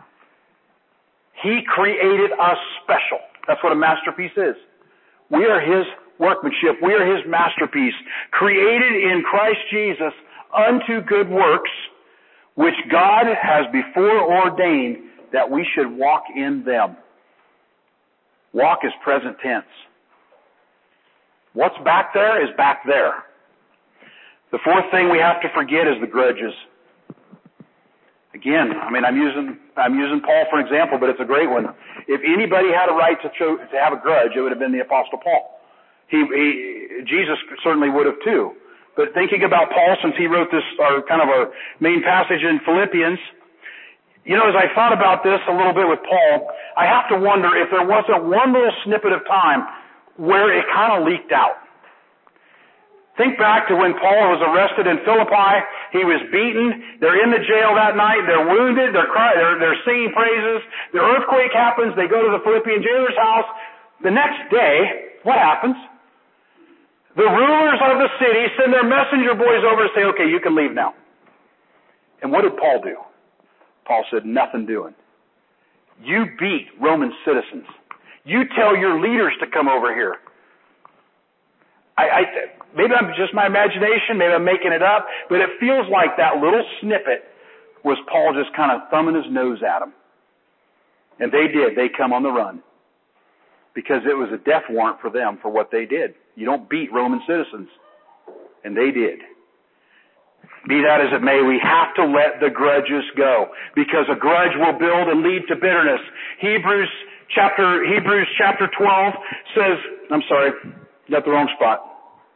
He created us special. That's what a masterpiece is. We are his workmanship. We are his masterpiece, created in Christ Jesus unto good works, which God has before ordained that we should walk in them. Walk is present tense. What's back there is back there. The fourth thing we have to forget is the grudges. Again, I mean, I'm using I'm using Paul for example, but it's a great one. If anybody had a right to cho- to have a grudge, it would have been the Apostle Paul. He, he Jesus certainly would have too. But thinking about Paul, since he wrote this, our kind of our main passage in Philippians, you know, as I thought about this a little bit with Paul, I have to wonder if there wasn't one little snippet of time where it kind of leaked out. Think back to when Paul was arrested in Philippi. He was beaten. They're in the jail that night. They're wounded. They're crying. They're, they're singing praises. The earthquake happens. They go to the Philippian jailer's house. The next day, what happens? The rulers of the city send their messenger boys over to say, "Okay, you can leave now." And what did Paul do? Paul said, "Nothing doing. You beat Roman citizens. You tell your leaders to come over here." I, I, maybe I'm just my imagination, maybe I'm making it up, but it feels like that little snippet was Paul just kind of thumbing his nose at them. And they did. They come on the run. Because it was a death warrant for them for what they did. You don't beat Roman citizens. And they did. Be that as it may, we have to let the grudges go. Because a grudge will build and lead to bitterness. Hebrews chapter, Hebrews chapter twelve says, I'm sorry, got the wrong spot.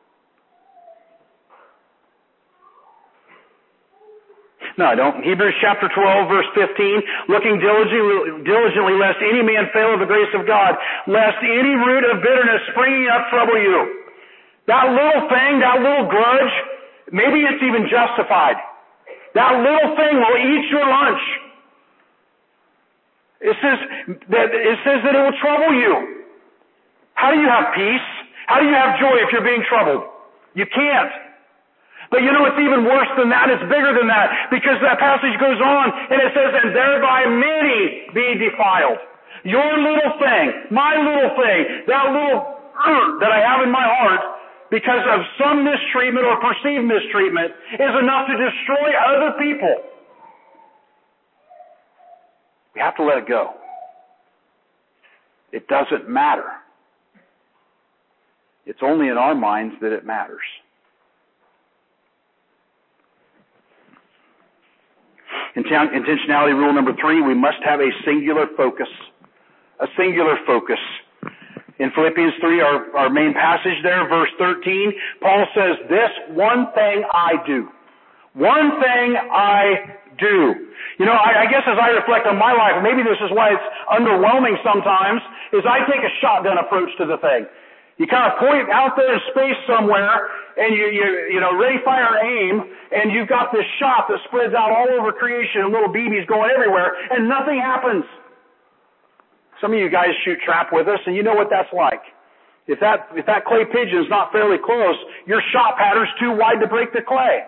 No, I don't. Hebrews chapter twelve, verse fifteen, looking diligently, diligently lest any man fail of the grace of God, lest any root of bitterness springing up trouble you. That little thing, that little grudge, maybe it's even justified. That little thing will eat your lunch. It says that, it says that it will trouble you. How do you have peace? How do you have joy if you're being troubled? You can't. But you know it's even worse than that. It's bigger than that. Because that passage goes on and it says, "And thereby many be defiled." Your little thing, my little thing, that little hurt that I have in my heart because of some mistreatment or perceived mistreatment is enough to destroy other people. We have to let it go. It doesn't matter. It's only in our minds that it matters. Intentionality rule number three, we must have a singular focus. A singular focus. In Philippians three, our, our main passage there, verse thirteen, Paul says, this one thing I do. One thing I do. You know, I, I guess as I reflect on my life, maybe this is why it's underwhelming sometimes, is I take a shotgun approach to the thing. You kind of point out there in space somewhere, and you, you, you know, ready, fire, aim, and you've got this shot that spreads out all over creation and little B Bs going everywhere, and nothing happens. Some of you guys shoot trap with us, and you know what that's like. If that, if that clay pigeon's not fairly close, your shot pattern's too wide to break the clay.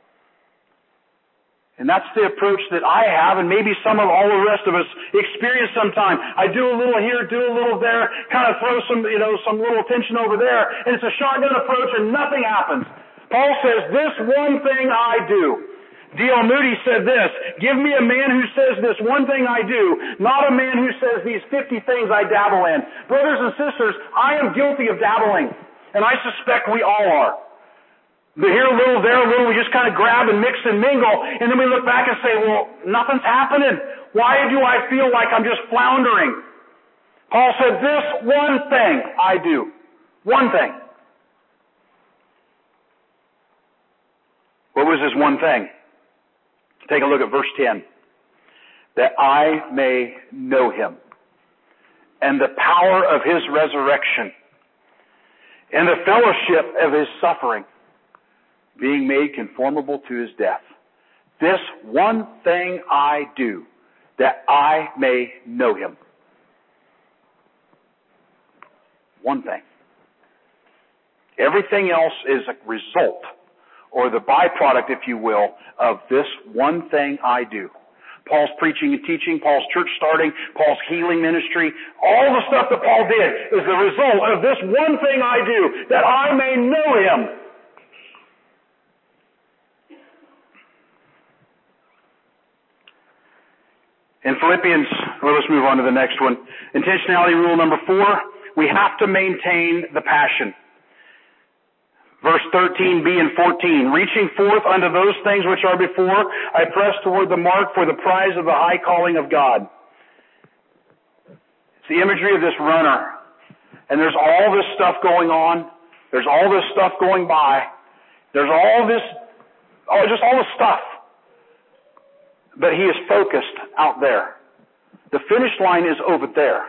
And that's the approach that I have, and maybe some of all the rest of us experience sometime. I do a little here, do a little there, kind of throw some, you know, some little tension over there, and it's a shotgun approach and nothing happens. Paul says, this one thing I do. D L Moody said this, give me a man who says this one thing I do, not a man who says these fifty things I dabble in. Brothers and sisters, I am guilty of dabbling, and I suspect we all are. But here a little, there a little, we just kind of grab and mix and mingle, and then we look back and say, well, nothing's happening. Why do I feel like I'm just floundering? Paul said, this one thing I do. One thing. What was this one thing? Take a look at verse ten. That I may know him, and the power of his resurrection, and the fellowship of his suffering, being made conformable to his death. This one thing I do, that I may know him. One thing. Everything else is a result, or the byproduct, if you will, of this one thing I do. Paul's preaching and teaching, Paul's church starting, Paul's healing ministry, all the stuff that Paul did is the result of this one thing I do, that I may know him. In Philippians, well, let's move on to the next one. Intentionality rule number four, we have to maintain the passion. Verse thirteen b and fourteen, reaching forth unto those things which are before, I press toward the mark for the prize of the high calling of God. It's the imagery of this runner. And there's all this stuff going on. There's all this stuff going by. There's all this, oh, just all this stuff. But he is focused out there. The finish line is over there.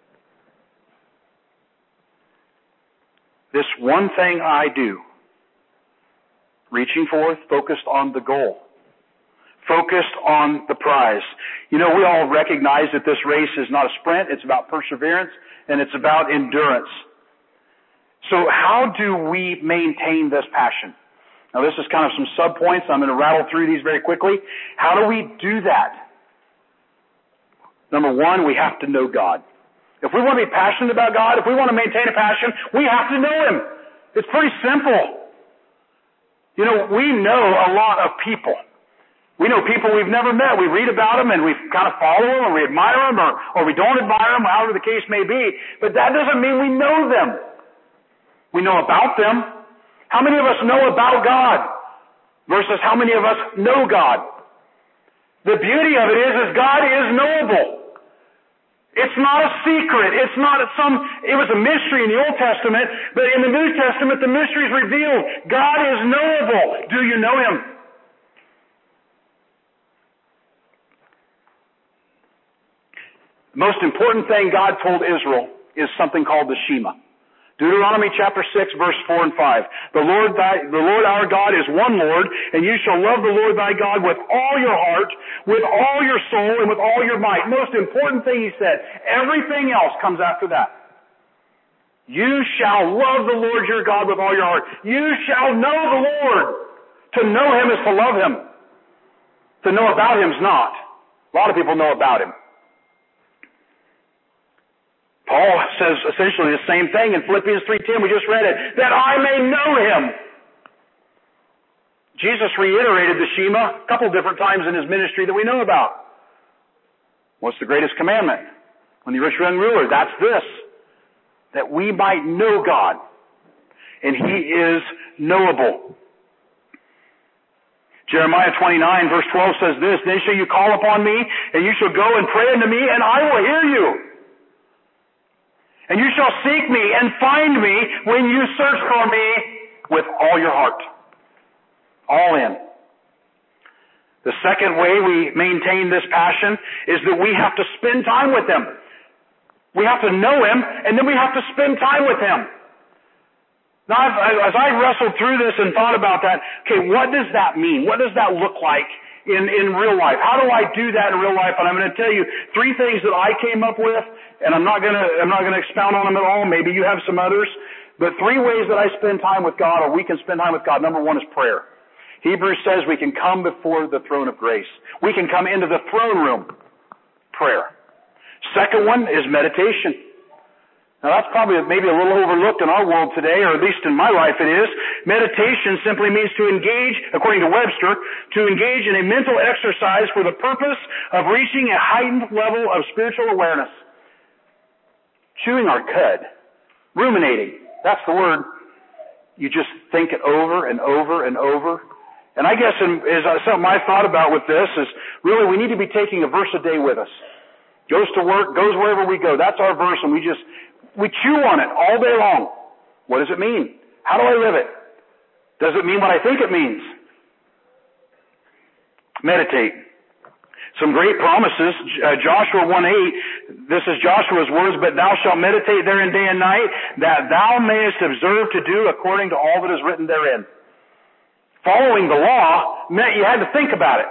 This one thing I do. Reaching forth, focused on the goal. Focused on the prize. You know, we all recognize that this race is not a sprint. It's about perseverance and it's about endurance. So how do we maintain this passion? Now this is kind of some sub-points. I'm going to rattle through these very quickly. How do we do that? Number one, we have to know God. If we want to be passionate about God, if we want to maintain a passion, we have to know Him. It's pretty simple. You know, we know a lot of people. We know people we've never met. We read about them and we kind of follow them or we admire them or, or we don't admire them, however the case may be. But that doesn't mean we know them. We know about them. How many of us know about God versus how many of us know God? The beauty of it is, is God is knowable. It's not a secret. It's not some, it was a mystery in the Old Testament, but in the New Testament, the mystery is revealed. God is knowable. Do you know Him? The most important thing God told Israel is something called the Shema. Deuteronomy chapter six, verse four and five. The Lord thy, the Lord our God is one Lord, and you shall love the Lord thy God with all your heart, with all your soul, and with all your might. Most important thing he said. Everything else comes after that. You shall love the Lord your God with all your heart. You shall know the Lord. To know Him is to love Him. To know about Him is not. A lot of people know about Him. Paul says essentially the same thing in Philippians three ten. We just read it. That I may know Him. Jesus reiterated the Shema a couple different times in His ministry that we know about. What's the greatest commandment? When the rich young ruler, that's this. That we might know God. And He is knowable. Jeremiah twenty-nine verse twelve says this, Then shall you call upon me, and you shall go and pray unto me, and I will hear you. And you shall seek me and find me when you search for me with all your heart. All in. The second way we maintain this passion is that we have to spend time with Him. We have to know Him, and then we have to spend time with Him. Now, I've, as I wrestled through this and thought about that, okay, what does that mean? What does that look like in, in real life? How do I do that in real life? And I'm going to tell you three things that I came up with, and I'm not going to, I'm not going to expound on them at all. Maybe you have some others. But three ways that I spend time with God, or we can spend time with God. Number one is prayer. Hebrews says we can come before the throne of grace. We can come into the throne room. Prayer. Second one is meditation. Now that's probably maybe a little overlooked in our world today, or at least in my life it is. Meditation simply means to engage, according to Webster, to engage in a mental exercise for the purpose of reaching a heightened level of spiritual awareness. Chewing our cud. Ruminating. That's the word. You just think it over and over and over. And I guess in, is something I thought about with this is really we need to be taking a verse a day with us. Goes to work, goes wherever we go. That's our verse, and we just we chew on it all day long. What does it mean? How do I live it? Does it mean what I think it means? Meditate. Some great promises. Uh, Joshua one eight, this is Joshua's words, but thou shalt meditate therein day and night, that thou mayest observe to do according to all that is written therein. Following the law meant you had to think about it.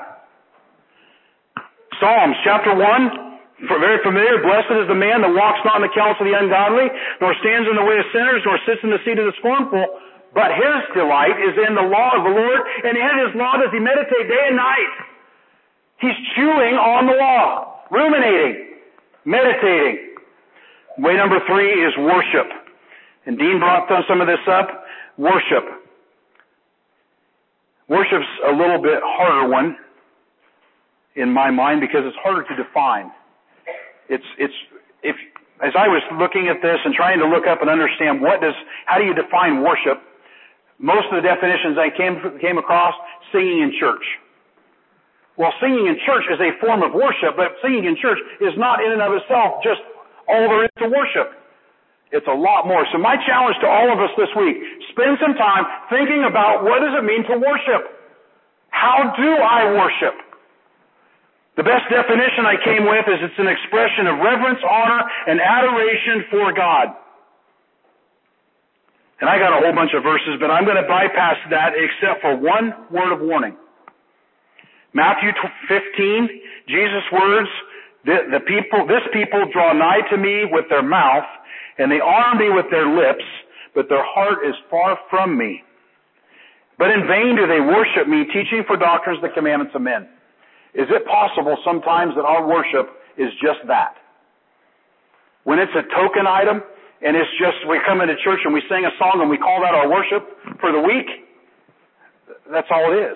Psalms chapter one, very familiar. Blessed is the man that walks not in the counsel of the ungodly, nor stands in the way of sinners, nor sits in the seat of the scornful. But his delight is in the law of the Lord, and in his law does he meditate day and night. He's chewing on the law, ruminating, meditating. Way number three is worship. And Dean brought some of this up. Worship. Worship's a little bit harder one in my mind because it's harder to define. It's, it's, if, as I was looking at this and trying to look up and understand what does, how do you define worship, most of the definitions I came, came across, singing in church. Well, singing in church is a form of worship, but singing in church is not in and of itself just all there is to worship. It's a lot more. So my challenge to all of us this week, spend some time thinking about what does it mean to worship? How do I worship? The best definition I came with is it's an expression of reverence, honor, and adoration for God. And I got a whole bunch of verses, but I'm going to bypass that except for one word of warning. Matthew fifteen, Jesus' words, the, the people, this people draw nigh to me with their mouth, and they honor me with their lips, but their heart is far from me. But in vain do they worship me, teaching for doctrines the commandments of men. Is it possible sometimes that our worship is just that? When it's a token item, and it's just, we come into church and we sing a song and we call that our worship for the week, that's all it is.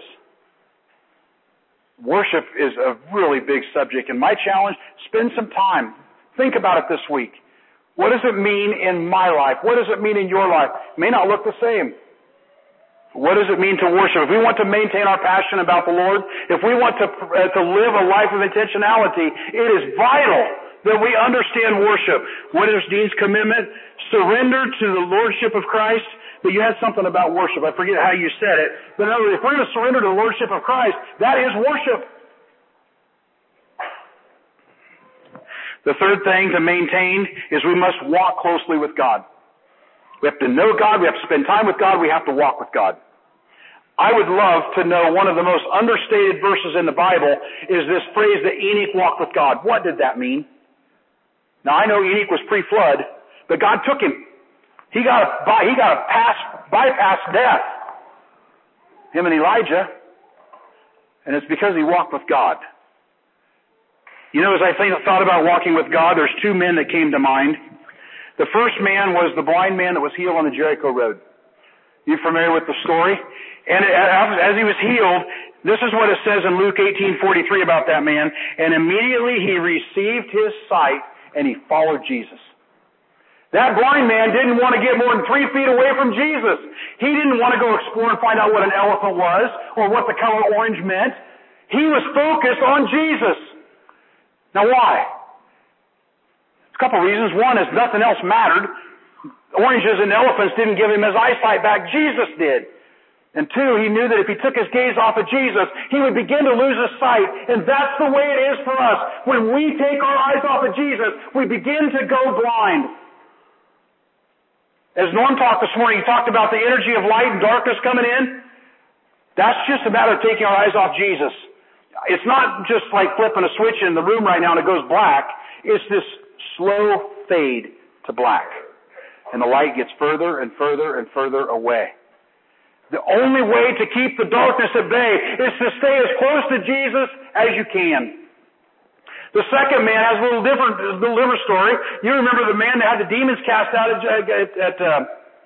Worship is a really big subject, and my challenge, spend some time. Think about it this week. What does it mean in my life? What does it mean in your life? It may not look the same. What does it mean to worship? If we want to maintain our passion about the Lord, if we want to, uh, to live a life of intentionality, it is vital that we understand worship. What is Dean's commitment? Surrender to the Lordship of Christ. But you had something about worship. I forget how you said it. But in other words, if we're going to surrender to the Lordship of Christ, that is worship. The third thing to maintain is we must walk closely with God. We have to know God. We have to spend time with God. We have to walk with God. I would love to know one of the most understated verses in the Bible is this phrase that Enoch walked with God. What did that mean? Now I know Enoch was pre-flood, but God took him. He got a, he got a pass, bypass death. Him and Elijah. And it's because he walked with God. You know, as I think, thought about walking with God, there's two men that came to mind. The first man was the blind man that was healed on the Jericho road. You familiar with the story? And as he was healed, this is what it says in Luke eighteen forty-three about that man. And immediately he received his sight and he followed Jesus. That blind man didn't want to get more than three feet away from Jesus. He didn't want to go explore and find out what an elephant was or what the color orange meant. He was focused on Jesus. Now why? A couple of reasons. One is nothing else mattered. Oranges and elephants didn't give him his eyesight back. Jesus did. And two, he knew that if he took his gaze off of Jesus, he would begin to lose his sight. And that's the way it is for us. When we take our eyes off of Jesus, we begin to go blind. As Norm talked this morning, he talked about the energy of light and darkness coming in. That's just a matter of taking our eyes off Jesus. It's not just like flipping a switch in the room right now and it goes black. It's this slow fade to black. And the light gets further and further and further away. The only way to keep the darkness at bay is to stay as close to Jesus as you can. The second man has a little different, a little different story. You remember the man that had the demons cast out at, at, at uh,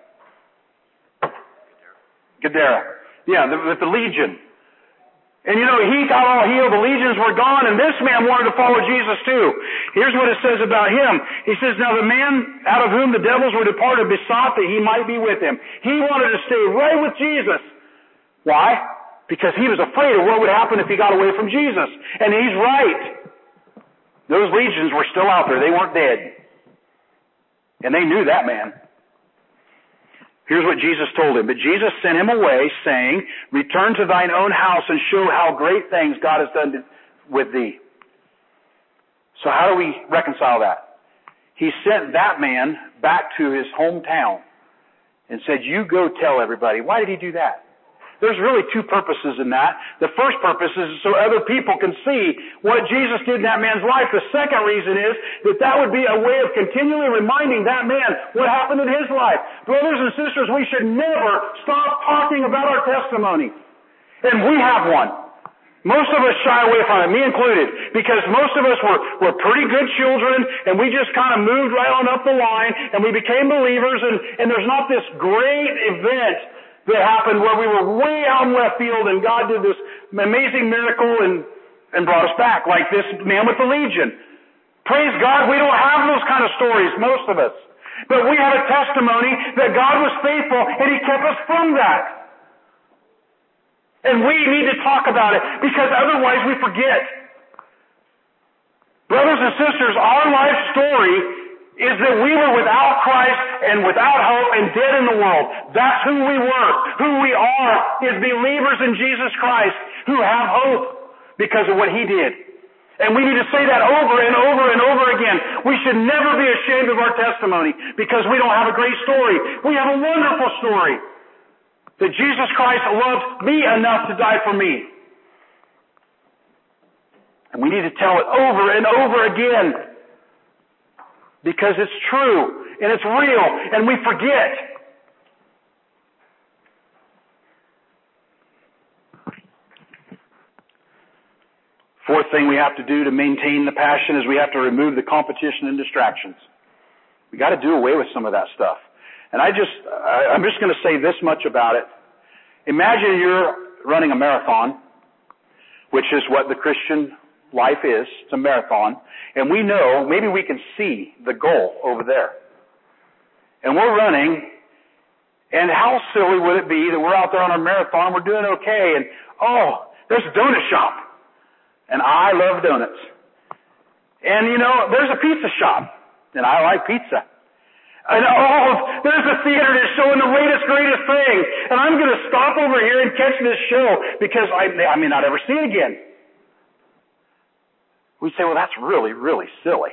Gadara. Yeah, the, with the legion. And you know, he got all healed, the legions were gone, and this man wanted to follow Jesus too. Here's what it says about him. He says, now the man out of whom the devils were departed besought that he might be with him. He wanted to stay right with Jesus. Why? Because he was afraid of what would happen if he got away from Jesus. And he's right. Those legions were still out there. They weren't dead. And they knew that man. Here's what Jesus told him. But Jesus sent him away, saying, return to thine own house and show how great things God has done with thee. So how do we reconcile that? He sent that man back to his hometown and said, you go tell everybody. Why did he do that? There's really two purposes in that. The first purpose is so other people can see what Jesus did in that man's life. The second reason is that that would be a way of continually reminding that man what happened in his life. Brothers and sisters, we should never stop talking about our testimony. And we have one. Most of us shy away from it, me included, because most of us were, were pretty good children, and we just kind of moved right on up the line, and we became believers, and, and there's not this great event that happened where we were way out in left field and God did this amazing miracle and, and brought us back, like this man with the legion. Praise God, we don't have those kind of stories, most of us. But we have a testimony that God was faithful and He kept us from that. And we need to talk about it because otherwise we forget. Brothers and sisters, our life story is that we were without Christ and without hope and dead in the world. That's who we were. Who we are is believers in Jesus Christ who have hope because of what He did. And we need to say that over and over and over again. We should never be ashamed of our testimony because we don't have a great story. We have a wonderful story. That Jesus Christ loved me enough to die for me. And we need to tell it over and over again. Because it's true, and it's real, and we forget. Fourth thing we have to do to maintain the passion is we have to remove the competition and distractions. We got to do away with some of that stuff. And I just, I, I'm just going to say this much about it. Imagine you're running a marathon, which is what the Christian life is. It's a marathon. And we know, maybe we can see the goal over there. And we're running, and how silly would it be that we're out there on our marathon, we're doing okay, and oh, there's a donut shop. And I love donuts. And you know, there's a pizza shop, and I like pizza. And oh, there's a theater that's showing the latest, greatest thing, and I'm going to stop over here and catch this show because I, I may not ever see it again. We say, well, that's really, really silly.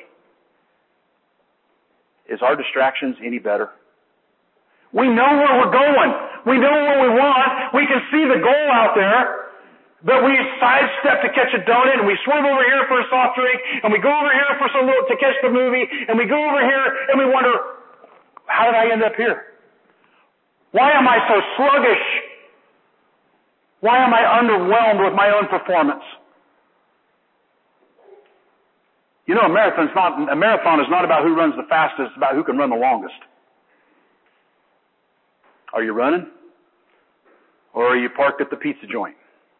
Is our distractions any better? We know where we're going. We know what we want. We can see the goal out there. But we sidestep to catch a donut, and we swerve over here for a soft drink, and we go over here for some little, to catch the movie, and we go over here, and we wonder, how did I end up here? Why am I so sluggish? Why am I underwhelmed with my own performance? You know, a marathon's not, a marathon is not about who runs the fastest, it's about who can run the longest. Are you running? Or are you parked at the pizza joint?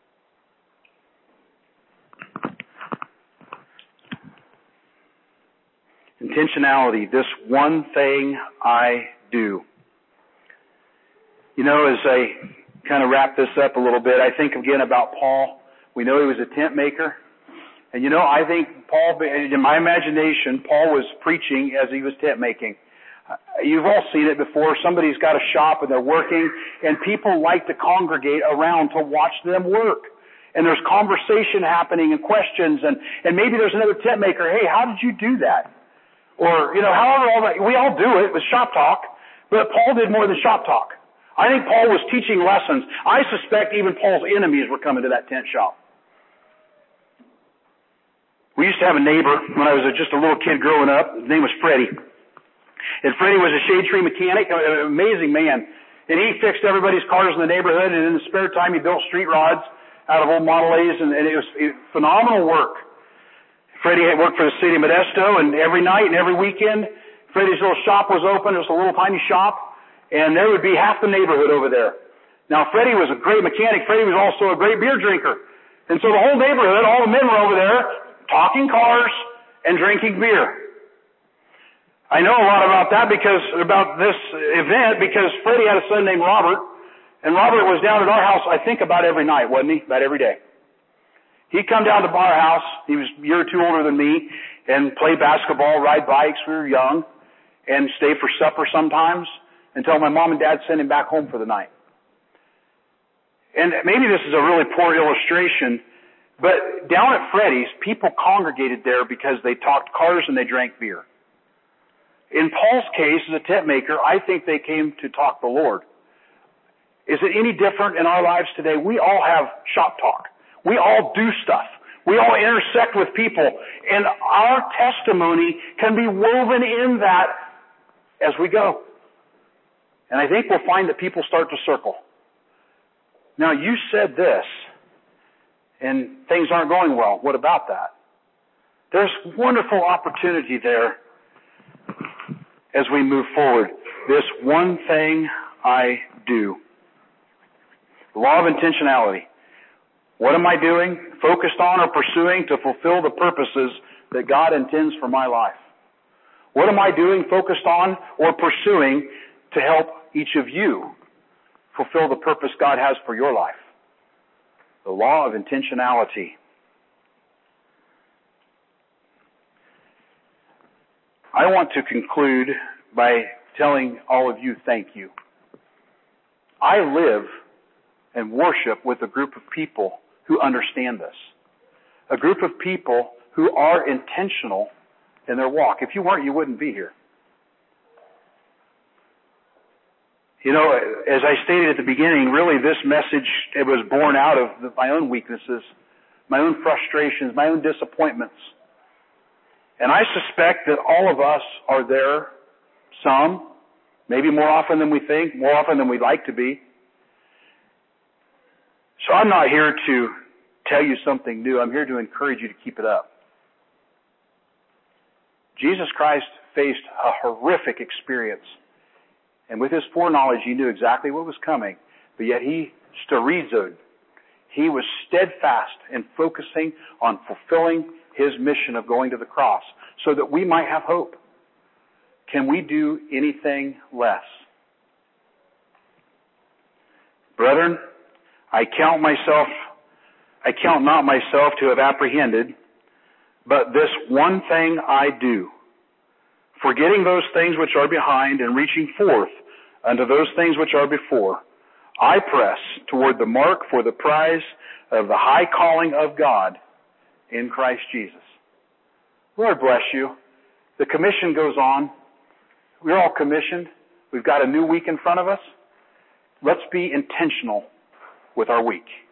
Intentionality, this one thing I do. You know, as I kind of wrap this up a little bit, I think again about Paul. We know he was a tent maker. And you know, I think Paul, in my imagination, Paul was preaching as he was tent making. You've all seen it before. Somebody's got a shop and they're working, and people like to congregate around to watch them work. And there's conversation happening and questions, and, and maybe there's another tent maker, hey, how did you do that? Or, you know, however all that, we all do it with shop talk, but Paul did more than shop talk. I think Paul was teaching lessons. I suspect even Paul's enemies were coming to that tent shop. We used to have a neighbor when I was just a little kid growing up. His name was Freddie. And Freddie was a shade tree mechanic, an amazing man. And he fixed everybody's cars in the neighborhood, and in the spare time he built street rods out of old Model A's, and, and it was it, phenomenal work. Freddie had worked for the city of Modesto, and every night and every weekend, Freddie's little shop was open. It was a little tiny shop, and there would be half the neighborhood over there. Now, Freddie was a great mechanic. Freddie was also a great beer drinker. And so the whole neighborhood, all the men were over there, talking cars and drinking beer. I know a lot about that because, about this event, because Freddie had a son named Robert, and Robert was down at our house, I think, about every night, wasn't he? About every day. He'd come down to our house, he was a year or two older than me, and play basketball, ride bikes, we were young, and stay for supper sometimes, until my mom and dad sent him back home for the night. And maybe this is a really poor illustration, but down at Freddie's, people congregated there because they talked cars and they drank beer. In Paul's case, as a tent maker, I think they came to talk the Lord. Is it any different in our lives today? We all have shop talk. We all do stuff. We all intersect with people. And our testimony can be woven in that as we go. And I think we'll find that people start to circle. Now, you said this, and things aren't going well. What about that? There's wonderful opportunity there as we move forward. This one thing I do. The law of intentionality. What am I doing, focused on, or pursuing to fulfill the purposes that God intends for my life? What am I doing, focused on, or pursuing to help each of you fulfill the purpose God has for your life? The law of intentionality. I want to conclude by telling all of you thank you. I live and worship with a group of people who understand this. A group of people who are intentional in their walk. If you weren't, you wouldn't be here. You know, as I stated at the beginning, really this message, it was born out of my own weaknesses, my own frustrations, my own disappointments. And I suspect that all of us are there, some, maybe more often than we think, more often than we'd like to be. So I'm not here to tell you something new. I'm here to encourage you to keep it up. Jesus Christ faced a horrific experience. And with his foreknowledge, he knew exactly what was coming. But yet he sterizoed. He was steadfast in focusing on fulfilling his mission of going to the cross so that we might have hope. Can we do anything less? Brethren, I count myself, I count not myself to have apprehended, but this one thing I do, forgetting those things which are behind and reaching forth unto those things which are before, I press toward the mark for the prize of the high calling of God in Christ Jesus. Lord bless you. The commission goes on. We're all commissioned. We've got a new week in front of us. Let's be intentional with our week.